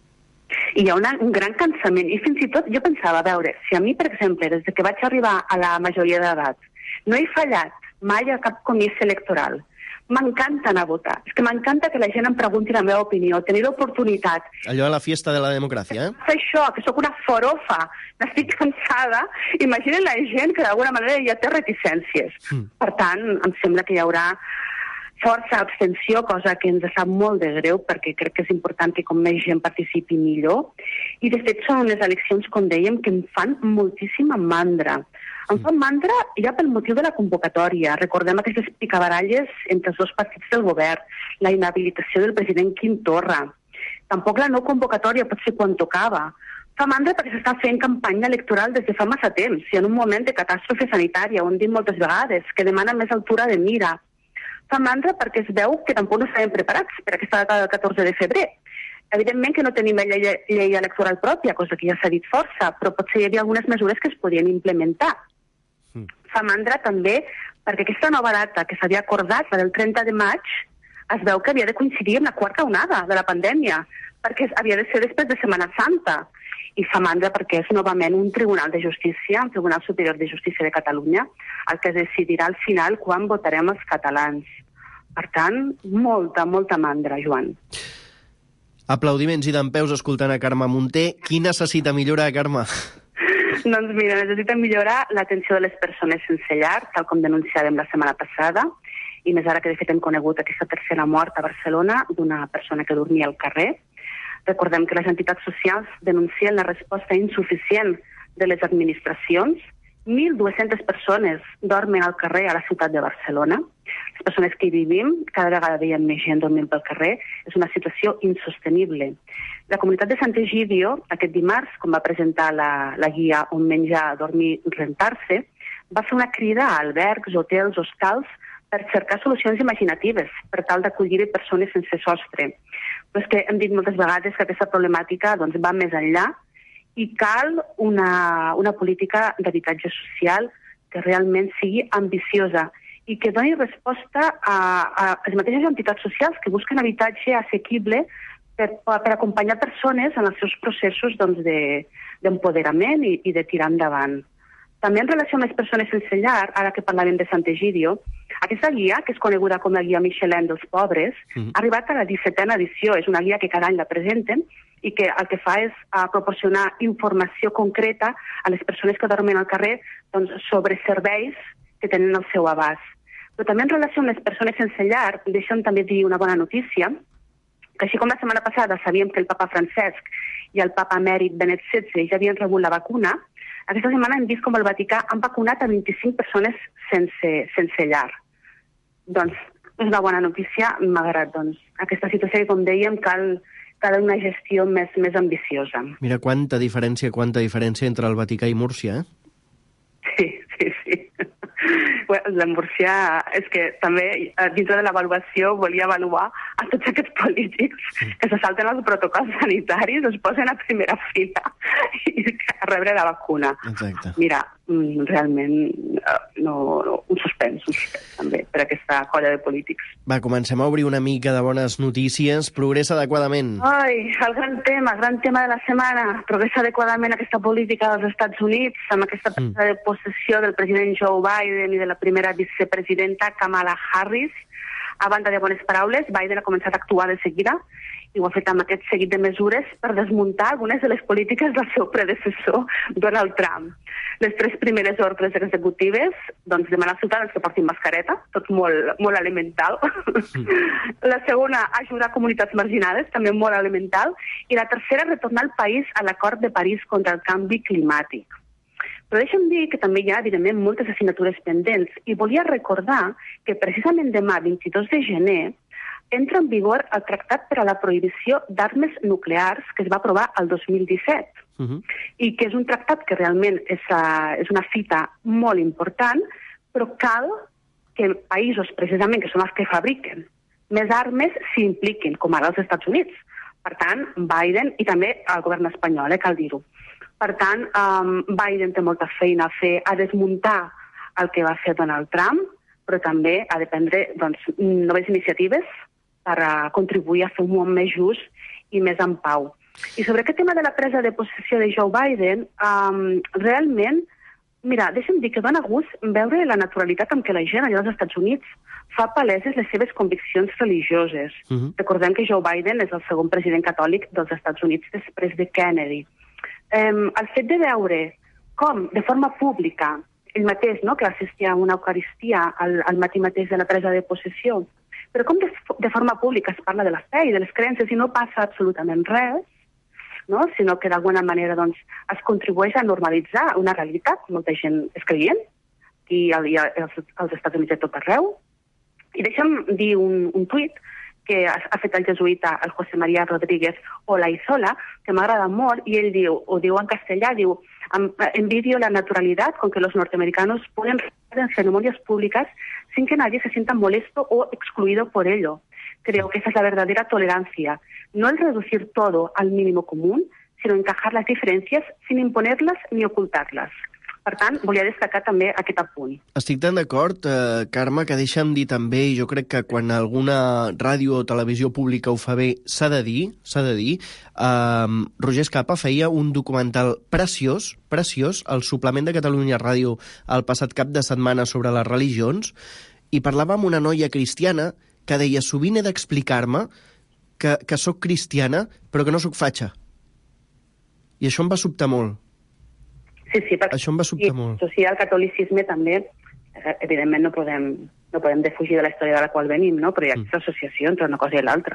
C: I hi ha un gran cansament. I fins i tot jo pensava, a veure, si a mi, per exemple, des que vaig arribar a la majoria d'edat, no he fallat mai a cap comici electoral, m'encanta anar a votar. És que m'encanta que la gent em pregunti la meva opinió, tenir l'oportunitat.
A: Allò a la fiesta de la democràcia,
C: Això, que sóc una forofa, n'estic cansada. Imagina't la gent que d'alguna manera ja té reticències. Per tant, em sembla que hi haurà força abstenció, cosa que ens sap molt de greu, perquè crec que és important que com més gent participi millor. I, de fet, són unes eleccions, com dèiem, que em fan moltíssima mandra. Em fan mandra ja pel motiu de la convocatòria. Recordem aquestes picabaralles entre els dos partits del govern, la inhabilitació del president Quim Torra. Tampoc la no convocatòria pot ser quan tocava. Fa mandra perquè s'està fent campanya electoral des de fa massa temps i en un moment de catàstrofe sanitària, ho hem dit moltes vegades, que demana més altura de mira. Fa mandra perquè es veu que tampoc no estàvem preparats per aquesta data del 14 de febrer. Evidentment que no tenim llei electoral pròpia, cosa que ja s'ha dit força, però potser hi havia algunes mesures que es podien implementar. Fa mandra també perquè aquesta nova data que s'havia acordat, la del 30 de maig, es veu que havia de coincidir amb la quarta onada de la pandèmia, perquè havia de ser després de Setmana Santa. I fa mandra perquè és novament un Tribunal de Justícia, un Tribunal Superior de Justícia de Catalunya, el que decidirà al final quan votarem els catalans. Per tant, molta, molta mandra, Joan.
A: Aplaudiments i dempeus escoltant a Carme Munté. Qui necessita millorar, Carme?
C: Doncs mira, necessita millorar l'atenció de les persones sense llar, tal com denunciàvem la setmana passada, i més ara que de fet hem conegut aquesta tercera mort a Barcelona d'una persona que dormia al carrer. Recordem que les entitats socials denuncien la resposta insuficient de les administracions. 1.200 persones dormen al carrer a la ciutat de Barcelona. Les persones que hi vivim, cada vegada veiem més gent dormint pel carrer, és una situació insostenible. La comunitat de Sant Egidio, aquest dimarts, quan va presentar la guia On menjar, dormir, rentar-se, va fer una crida a albergs, hotels, hostals, per cercar solucions imaginatives, per tal d'acollir persones sense sostre. Però és que hem dit moltes vegades que aquesta problemàtica va més enllà i cal una política d'habitatge social que realment sigui ambiciosa i que doni resposta a les mateixes entitats socials que busquen habitatge assequible per acompanyar persones en els seus processos d'empoderament i de tirar endavant. També en relació amb les persones sense llar, ara que parlàvem de Sant Egidio, aquesta guia, que és coneguda com la guia Michelin dels pobres, ha arribat a la 17a edició. És una guia que cada any la presenten i que el que fa és proporcionar informació concreta a les persones que dormen al carrer sobre serveis que tenen al seu abast. Però també en relació amb les persones sense llar, deixa'm també dir una bona notícia, que així com la setmana passada sabíem que el papa Francesc i el papa emèrit Benet XVI ja havien rebut la vacuna, aquesta setmana hem vist com el Vaticà han vacunat a 25 persones sense llar. Doncs és una bona notícia, malgrat aquesta situació que, com dèiem, cal una gestió més ambiciosa.
A: Mira quanta diferència entre el Vaticà i Múrcia, eh?
C: Sí. La Múrcia és que també dintre de l'avaluació volia avaluar a tots aquests polítics que se salten els protocols sanitaris, es posen a primera fila a rebre la vacuna.
A: Exacte.
C: Mira, realment un suspens també per aquesta colla de polítics.
A: Va, comencem a obrir una mica de bones notícies. Progressa adequadament.
C: Ai, el gran tema de la setmana. Progressa adequadament aquesta política dels Estats Units amb aquesta presa de possessió del president Joe Biden i de la primera vicepresidenta Kamala Harris. A banda de bones paraules, Biden ha començat a actuar de seguida i ho ha fet amb aquest seguit de mesures per desmuntar algunes de les polítiques del seu predecessor, Donald Trump. Les 3 primeres ordres executives, doncs demanar als ciutadans que portin mascareta, tot molt elemental. La segona, ajudar comunitats marginades, també molt elemental. I la tercera, retornar el país a l'acord de París contra el canvi climàtic. Però deixa'm dir que també hi ha, evidentment, moltes assignatures pendents i volia recordar que precisament demà, 22 de gener, entra en vigor el Tractat per a la Prohibició d'Armes Nuclears que es va aprovar el 2017 i que és un tractat que realment és una fita molt important, però cal que països, precisament, que són els que fabriquen més armes, s'hi impliquin, com ara els Estats Units. Per tant, Biden, i també el govern espanyol, cal dir-ho. Per tant, Biden té molta feina a fer, a desmuntar el que va fer Donald Trump, però també ha de prendre noves iniciatives per contribuir a fer un món més just i més en pau. I sobre aquest tema de la presa de possessió de Joe Biden, realment, mira, deixa'm dir que dona gust veure la naturalitat amb què la gent allà als Estats Units fa paleses les seves conviccions religioses. Recordem que Joe Biden és el segon president catòlic dels Estats Units després de Kennedy. El fet de veure com, de forma pública, ell mateix, no, que assistia a una eucaristia al matí mateix de la presa de possessió, però com de forma pública es parla de la fe i de les creences i no passa absolutament res, no? Sinó que d'alguna manera es contribueix a normalitzar una realitat, molta gent és creient, i als Estats Units de tot arreu. I deixa'm dir un tuit que ha fet el jesuïta, el José María Rodríguez Olaizola, que m'agrada molt, y él diu en castellà, diu, envidio la naturalidad con que los norteamericanos pueden en ceremonias públicas sin que nadie se sienta molesto o excluido por ello. Creo que esa es la verdadera tolerancia. No el reducir todo al mínimo común, sino encajar las diferencias sin imponerlas ni ocultarlas. Per tant, volia destacar també aquest apunt.
A: Estic tan d'acord, Carme, que deixa'm dir també, i jo crec que quan alguna ràdio o televisió pública ho fa bé, s'ha de dir, Roger Escapa feia un documental preciós, al suplement de Catalunya Ràdio el passat cap de setmana sobre les religions, i parlava amb una noia cristiana que deia, sovint he d'explicar-me que sóc cristiana, però que no sóc fatxa. I això em va sobtar molt.
C: Sí, perquè
A: això em va sobtar molt.
C: El catolicisme també, evidentment no podem defugir de la història de la qual venim, no? Però hi ha aquesta associació entre una cosa i l'altra.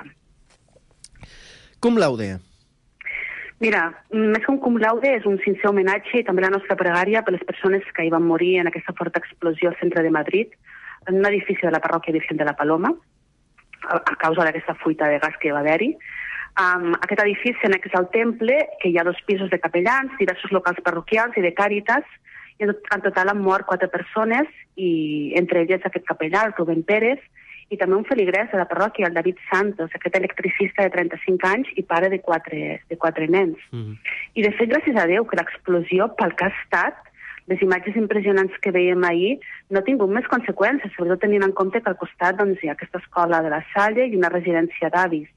A: Cum laude?
C: Mira, més que un cum laude és un sincer homenatge i també la nostra pregària per les persones que hi van morir en aquesta forta explosió al centre de Madrid, en un edifici de la parròquia Virgen de la Paloma, a causa d'aquesta fuita de gas que va haver-hi. Aquest edifici annex al temple, que hi ha 2 pisos de capellans, diversos locals parroquials i de càritas, i en total han mort 4 persones, i entre elles aquest capellà, el Rubén Pérez, i també un feligrès de la parròquia, el David Santos, aquest electricista de 35 anys i pare de 4 nens. I de fet, gràcies a Déu, que l'explosió, pel que ha estat, les imatges impressionants que veiem ahir, no ha tingut més conseqüències, sobretot tenint en compte que al costat hi ha aquesta escola de la Salle i una residència d'avis.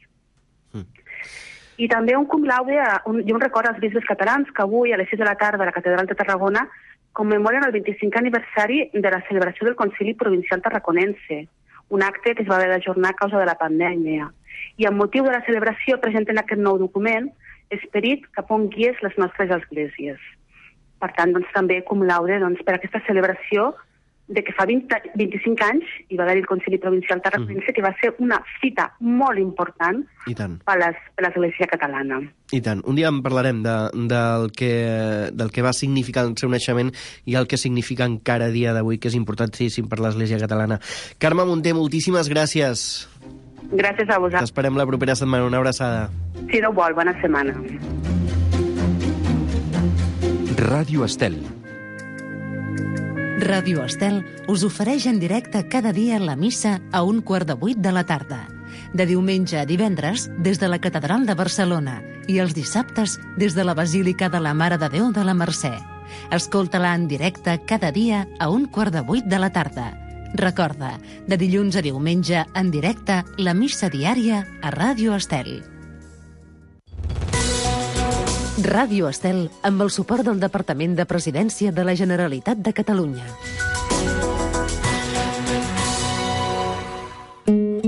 C: I també un cum laude i un record als bisbes catalans que avui a les 6 de la tarda a la Catedral de Tarragona commemoren el 25è aniversari de la celebració del Concili Provincial Tarraconense, un acte que es va haver d'ajornar a causa de la pandèmia. I amb motiu de la celebració presenten aquest nou document, Esperit cap on guies les nostres esglésies. Per tant, també cum laude per aquesta celebració de que fa 25 anys hi va haver el Concili Provincial Tarraconense, que va ser una fita molt important per l'Església catalana.
A: I tant. Un dia en parlarem del que va significar el seu naixement i el que significa encara a dia d'avui, que és importantíssim per l'Església catalana. Carme Munté, moltíssimes gràcies.
C: Gràcies a vosaltres.
A: T'esperem la propera setmana. Una abraçada.
C: Si no vol, bona setmana.
R: Ràdio Estel.
B: Ràdio Estel us ofereix en directe cada dia la missa a 7:15 de la tarda. De diumenge a divendres des de la Catedral de Barcelona i els dissabtes des de la Basílica de la Mare de Déu de la Mercè. Escolta-la en directe cada dia a 7:15 de la tarda. Recorda, de dilluns a diumenge en directe la missa diària a Ràdio Estel. Ràdio Estel, amb el suport del Departament de Presidència de la Generalitat de Catalunya.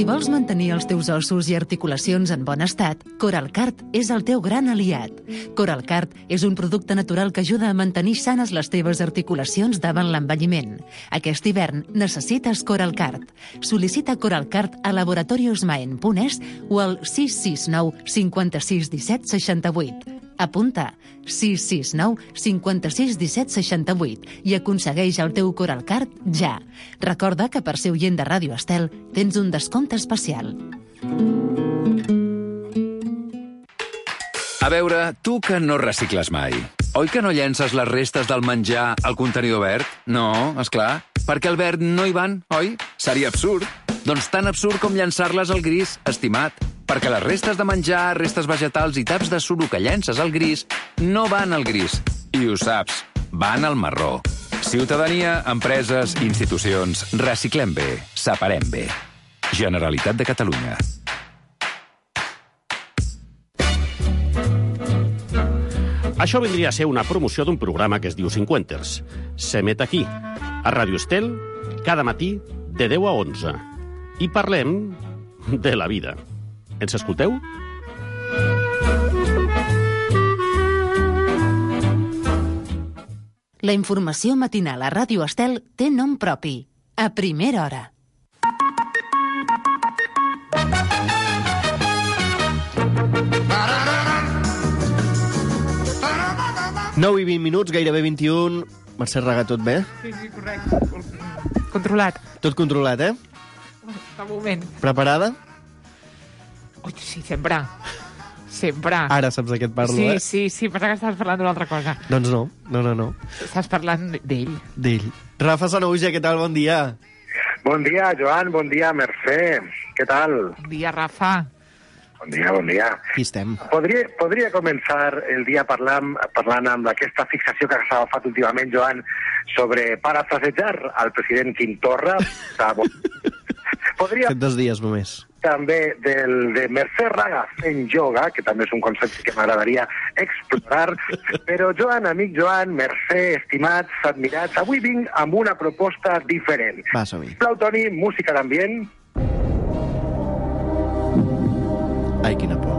B: Si vols mantenir els teus ossos i articulacions en bon estat, Coralcart és el teu gran aliat. Coralcart és un producte natural que ajuda a mantenir sanes les teves articulacions davant l'envelliment. Aquest hivern necessites Coralcart. Sol·licita Coralcart a laboratoriosmaen.es o al 669 56 17 68. Apunta 669 56 17 68 i aconsegueix el teu Coralcart ja. Recorda que per ser oient de Ràdio Estel tens un descompte especial.
U: A veure, tu que no recicles mai. Oi que no llences les restes del menjar al contenidor verd? No, esclar, perquè al verd no hi van, oi? Seria absurd. Doncs tan absurd com llançar-les al gris, estimat. Perquè les restes de menjar, restes vegetals i taps de suro que llences al gris no van al gris. I ho saps, van al marró. Ciutadania, empreses, institucions, reciclem bé, separem bé. Generalitat de Catalunya.
E: Això vindria a ser una promoció d'un programa que es diu Cinquenters. S'emet aquí, a Ràdio Estel, cada matí de 10 a 11. I parlem de la vida. Ens escolteu?
B: La informació matinal a Ràdio Estel té nom propi. A primera hora.
A: Nou i 20 minuts, gairebé 21. Mercè Raga, tot bé?
D: Sí, correcte. Controlat.
A: Tot controlat, eh?
D: De moment.
A: Preparada?
D: Ui, sí, sempre. Sempre.
A: Ara saps de què et parlo,
D: sí,
A: eh?
D: Sí, pensava que estaves parlant d'una altra cosa.
A: Doncs no.
D: Estàs parlant d'ell.
A: D'ell. Rafa Sanahuja, què tal? Bon dia.
F: Bon dia, Joan, bon dia, Mercè. Què tal?
D: Bon dia, Rafa.
F: Bon dia.
A: Aquí estem.
F: Podria començar el dia parlant amb aquesta fixació que s'ha agafat últimament, Joan, sobre parafrasejar al president Quim Torra. Podria...
A: 2 dies només.
F: També de Mercè Raga fent ioga, que també és un concepte que m'agradaria explorar. Però Joan, amic Joan, Mercè, estimats, admirats, avui vinc amb una proposta diferent.
A: Va, som-hi.
F: Plau, Toni, música d'ambient.
A: Ai, quina por.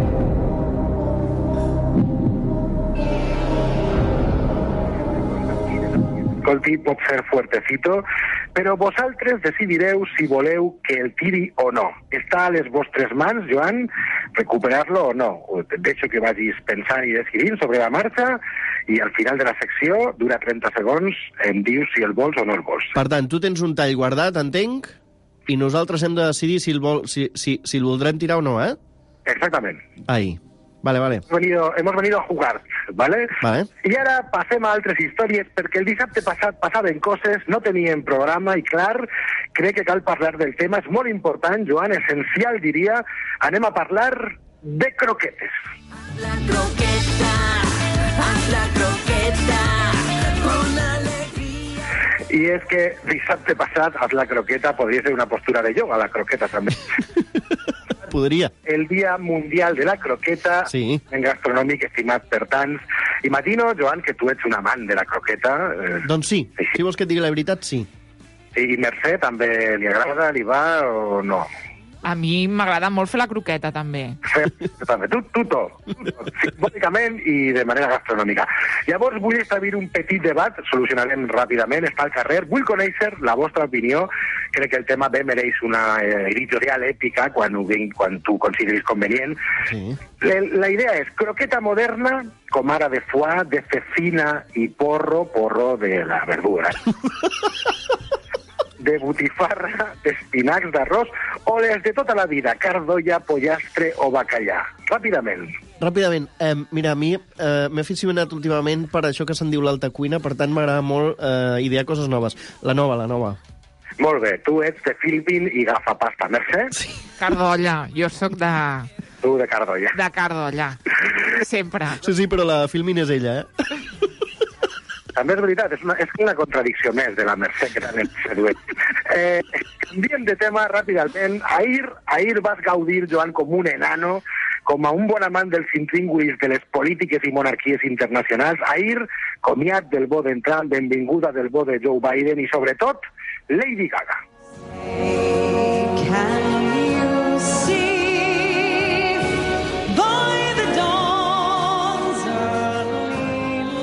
F: Escolti, pot ser fuertecito, però vosaltres decidireu si voleu que el tiri o no. Està a les vostres mans, Joan, recuperar-lo o no. Et deixo que vagis pensant i decidint sobre la marxa i al final de la secció, dura 30 segons, em dius si el vols o no el vols.
A: Per tant, tu tens un tall guardat, entenc, i nosaltres hem de decidir si el voldrem tirar o no, eh?
F: Exactament.
A: Ahí. Vale.
F: Hemos venido a jugar, ¿vale? I ara passem a altres històries, perquè el dissabte passat passaven coses, no teníem programa, i clar, crec que cal parlar del tema. És molt important, Joan, essencial, diria. Anem a parlar de croquetes.
G: La croqueta, haz la croqueta, con alegría.
F: I és que dissabte passat, haz la croqueta, podria ser una postura de yoga, la croqueta també.
A: Podria.
F: El Dia Mundial de la Croqueta,
A: sí.
F: En gastronòmic estimat per tants. Imagino, Joan, que tu ets un amant de la croqueta.
A: Doncs sí. Si vols que et digui la veritat, sí.
F: I Mercè també li agrada, li va o no?
D: A mi m'agrada molt fer la croqueta, també.
F: També. Tu tot. Simbòlicament i de manera gastronòmica. Llavors vull establir un petit debat, solucionarem ràpidament, està al carrer. Vull conèixer la vostra opinió. Crec que el tema bé mereix una editorial èpica quan tu consideris convenient.
A: Sí.
F: La idea és croqueta moderna, com ara de foie, de cecina i porro de la verdura. De botifarra, d'espinacs, d'arròs, o les de tota la vida, cardolla, pollastre o bacallà. Ràpidament.
A: Mira, a mi m'he aficionat últimament per això que se'n diu l'alta cuina, per tant m'agrada molt idear coses noves. La nova.
F: Molt bé, tu ets de Filbin i gafapasta, Mercè?
A: Sí.
D: Cardolla, jo sóc de...
F: Tu de cardolla.
D: De cardolla, sempre.
A: Sí, però la Filmin és ella,
F: També és veritat, és una contradicció més de la Mercè que tant ens sedueix. Canviem de tema ràpidament. Ahir vas gaudir, Joan, com un enano, com a un bon amant dels intríngulis de les polítiques i monarquies internacionals. Ahir, comiat del bo d'entrar, benvinguda del bo de Joe Biden i, sobretot, Lady Gaga.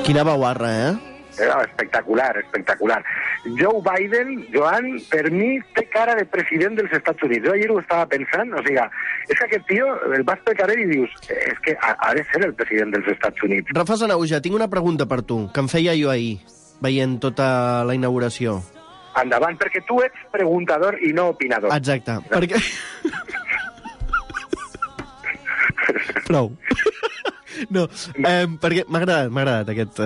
A: Quina baguarra,
F: Espectacular, espectacular. Joe Biden, Joan, per mi té cara de president dels Estats Units. Jo ayer ho estava pensant, o sigui, és que aquest tio el vas pel carrer i dius, és que ha de ser el president dels Estats Units.
A: Rafa Sanahuja, tinc una pregunta per tu, que em feia jo ahir, veient tota la inauguració.
F: Endavant, perquè tu ets preguntador i no opinador.
A: Exacte, perquè... Prou. No, perquè m'ha agradat aquest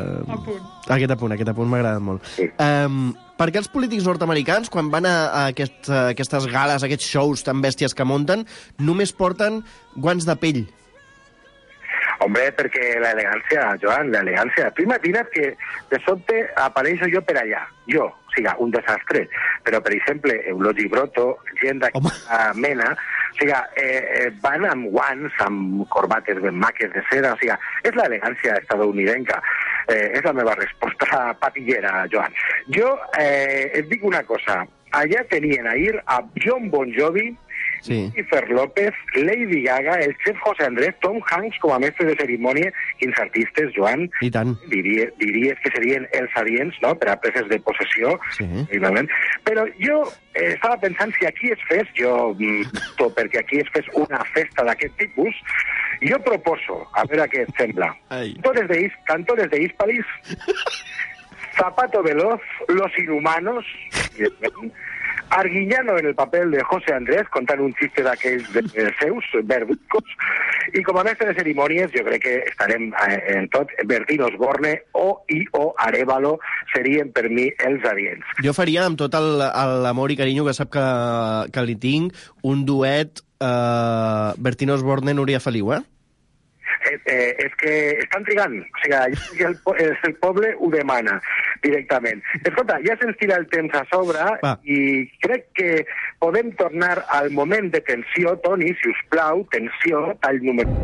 A: apunt m'ha agradat molt. Sí. Per què els polítics nord-americans, quan van a aquestes gales, a aquests shows tan bèsties que munten, només porten guants de pell?
F: Hombre, perquè l'elegància, Joan, l'elegància. Tu imagina't que de sobte apareixo jo per allà. Jo, o sigui, un desastre. Però, per exemple, Eulogi Broto, gent d'aquesta mena, o sigui, van amb guants, amb corbates ben maques de seda, o sigui, és l'elegància estadounidenca. És la meva resposta patillera, Joan. Jo et dic una cosa. Allà tenien ahir a John Bon Jovi, Jennifer López, Lady Gaga, el chef José Andrés, Tom Hanks com a mestre de cerimònia. Quins artistes, Joan?
A: I tant.
F: Diries que serien els adients, no?, per a preses de possessió. Sí. Però jo estava pensant si aquí es fes, perquè aquí es fes una festa d'aquest tipus, jo proposo, a veure què et sembla, cantores de Hispalis, Zapato Veloz, Los Inhumanos, Arguiñano en el papel de José Andrés, contant un xiste d'aquells seus, verbicos, i com a mestre de cerimònies jo crec que estarem en tot. Bertín Osborne o Arévalo serien per mi els adients.
A: Jo faria, amb tot l'amor i carinyo que sap que li tinc, un duet Bertín Osborne-Núria Feliu,
F: és que estan trigant, o sigui, el poble ho demana directament. Escolta, ja se'ns tira el temps a sobre i crec que podem tornar al moment de tensió. Toni, si us plau, tensió, tall número...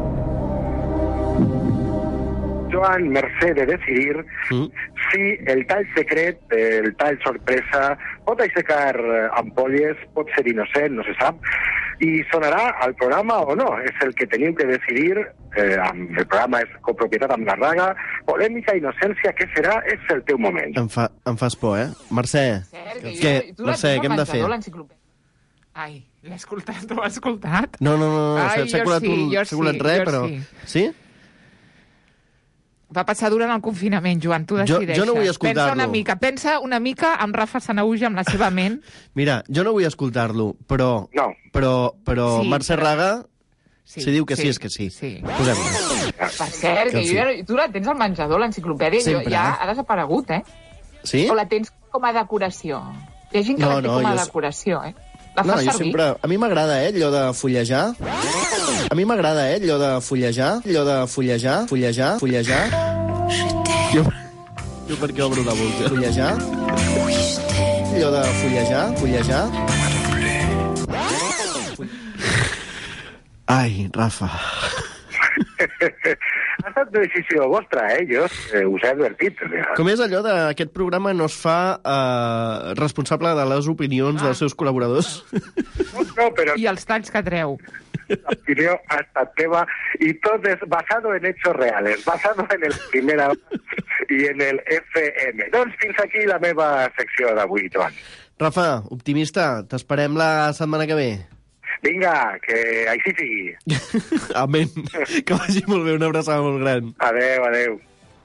F: Joan, mercè de decidir si el tall secret, el tall sorpresa, pot aixecar ampolles, pot ser innocent, no se sap, i sonarà al programa o no. És el que teniu que decidir. El programa és copropietat amb la Raga. Polèmica, innocència, què serà? És el teu moment.
A: Em fas por, Mercè, Mercè, què hem de fer?
D: Ai, l'he escoltat, ho has escoltat?
A: No, s'ha colat res, però... Sí?
D: Va passar durant el confinament, Joan, tu decideixes.
A: Jo no vull escoltar-lo.
D: Pensa una mica amb Rafa Sanahuja, amb la seva ment.
A: Mira, jo no vull escoltar-lo, però sí, Mercè Raga, si diu que sí, és que sí. Posem-lo.
D: Per cert, tu la tens al menjador, l'enciclopèdia, ja ha desaparegut,
A: Sí?
D: O la tens com a decoració? Hi ha gent que la té com a decoració, La fas servir?
A: Sempre... A mi m'agrada, allò de fullejar. A mi m'agrada, allò de fullejar. Fullejar. Jo per què obro la boca? Fullejar. Allò de fullejar. Ai, Rafa.
F: Ha estat una decisió vostra, jo us he advertit.
A: Com és allò d'aquest programa no es fa responsable de les opinions dels seus col·laboradors?
F: No, però...
D: I els talls que treu.
F: L'opinió ha estat teva i tot és basado en hechos reales, basado en el Primera i en el FM. Doncs fins aquí la meva secció d'avui, Joan.
A: Rafa, optimista, t'esperem la setmana que ve.
F: Vinga, que així sigui.
A: Amén. Que vagi molt bé, una abraçada molt gran.
F: Adéu.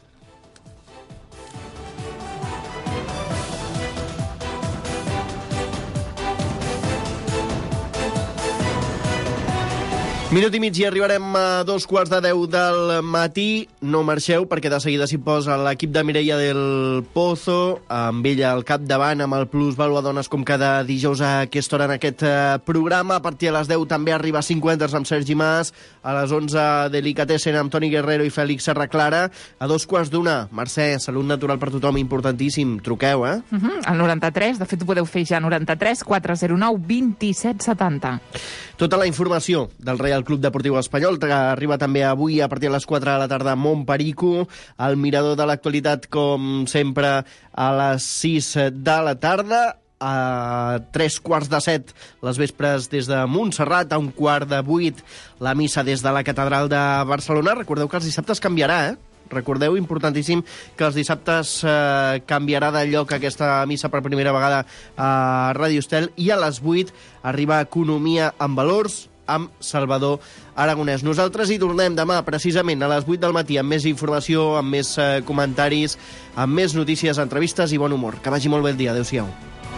A: Minut i mig i arribarem a 2:15 del matí. No marxeu, perquè de seguida s'hi posa l'equip de Mireia del Pozo, amb ella al capdavant, amb el Plus Valua Dones, com cada dijous a aquesta hora en aquest programa. A partir de les 10 també arriba 50 amb Sergi Mas, a les 11 Delicatessen amb Toni Guerrero i Fèlix Serraclara. A 2:15, Mercè, Salut Natural per tothom, importantíssim. Truqueu,
D: Al 93, de fet ho podeu fer ja, 93 409 27 70.
A: Tota la informació del Real Club Deportiu Espanyol, que arriba també avui a partir de les 4 de la tarda a Montperico, el mirador de l'actualitat, com sempre, a les 6 de la tarda, a 7:15 les vespres des de Montserrat, a 7:15 la missa des de la Catedral de Barcelona. Recordeu que els dissabtes canviarà, Recordeu, importantíssim, que els dissabtes canviarà de lloc aquesta missa per primera vegada a Ràdio Estel, i a les 8 arriba Economia amb valors, amb Salvador Aragonès. Nosaltres hi tornem demà, precisament, a les 8 del matí, amb més informació, amb més comentaris, amb més notícies, entrevistes i bon humor. Que vagi molt bé el dia. Adéu-siau.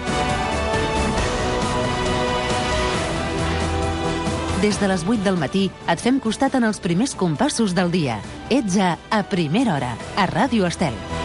B: Des de les 8 del matí et fem costat en els primers compassos del dia. Ets a Primera Hora, a Ràdio Estel.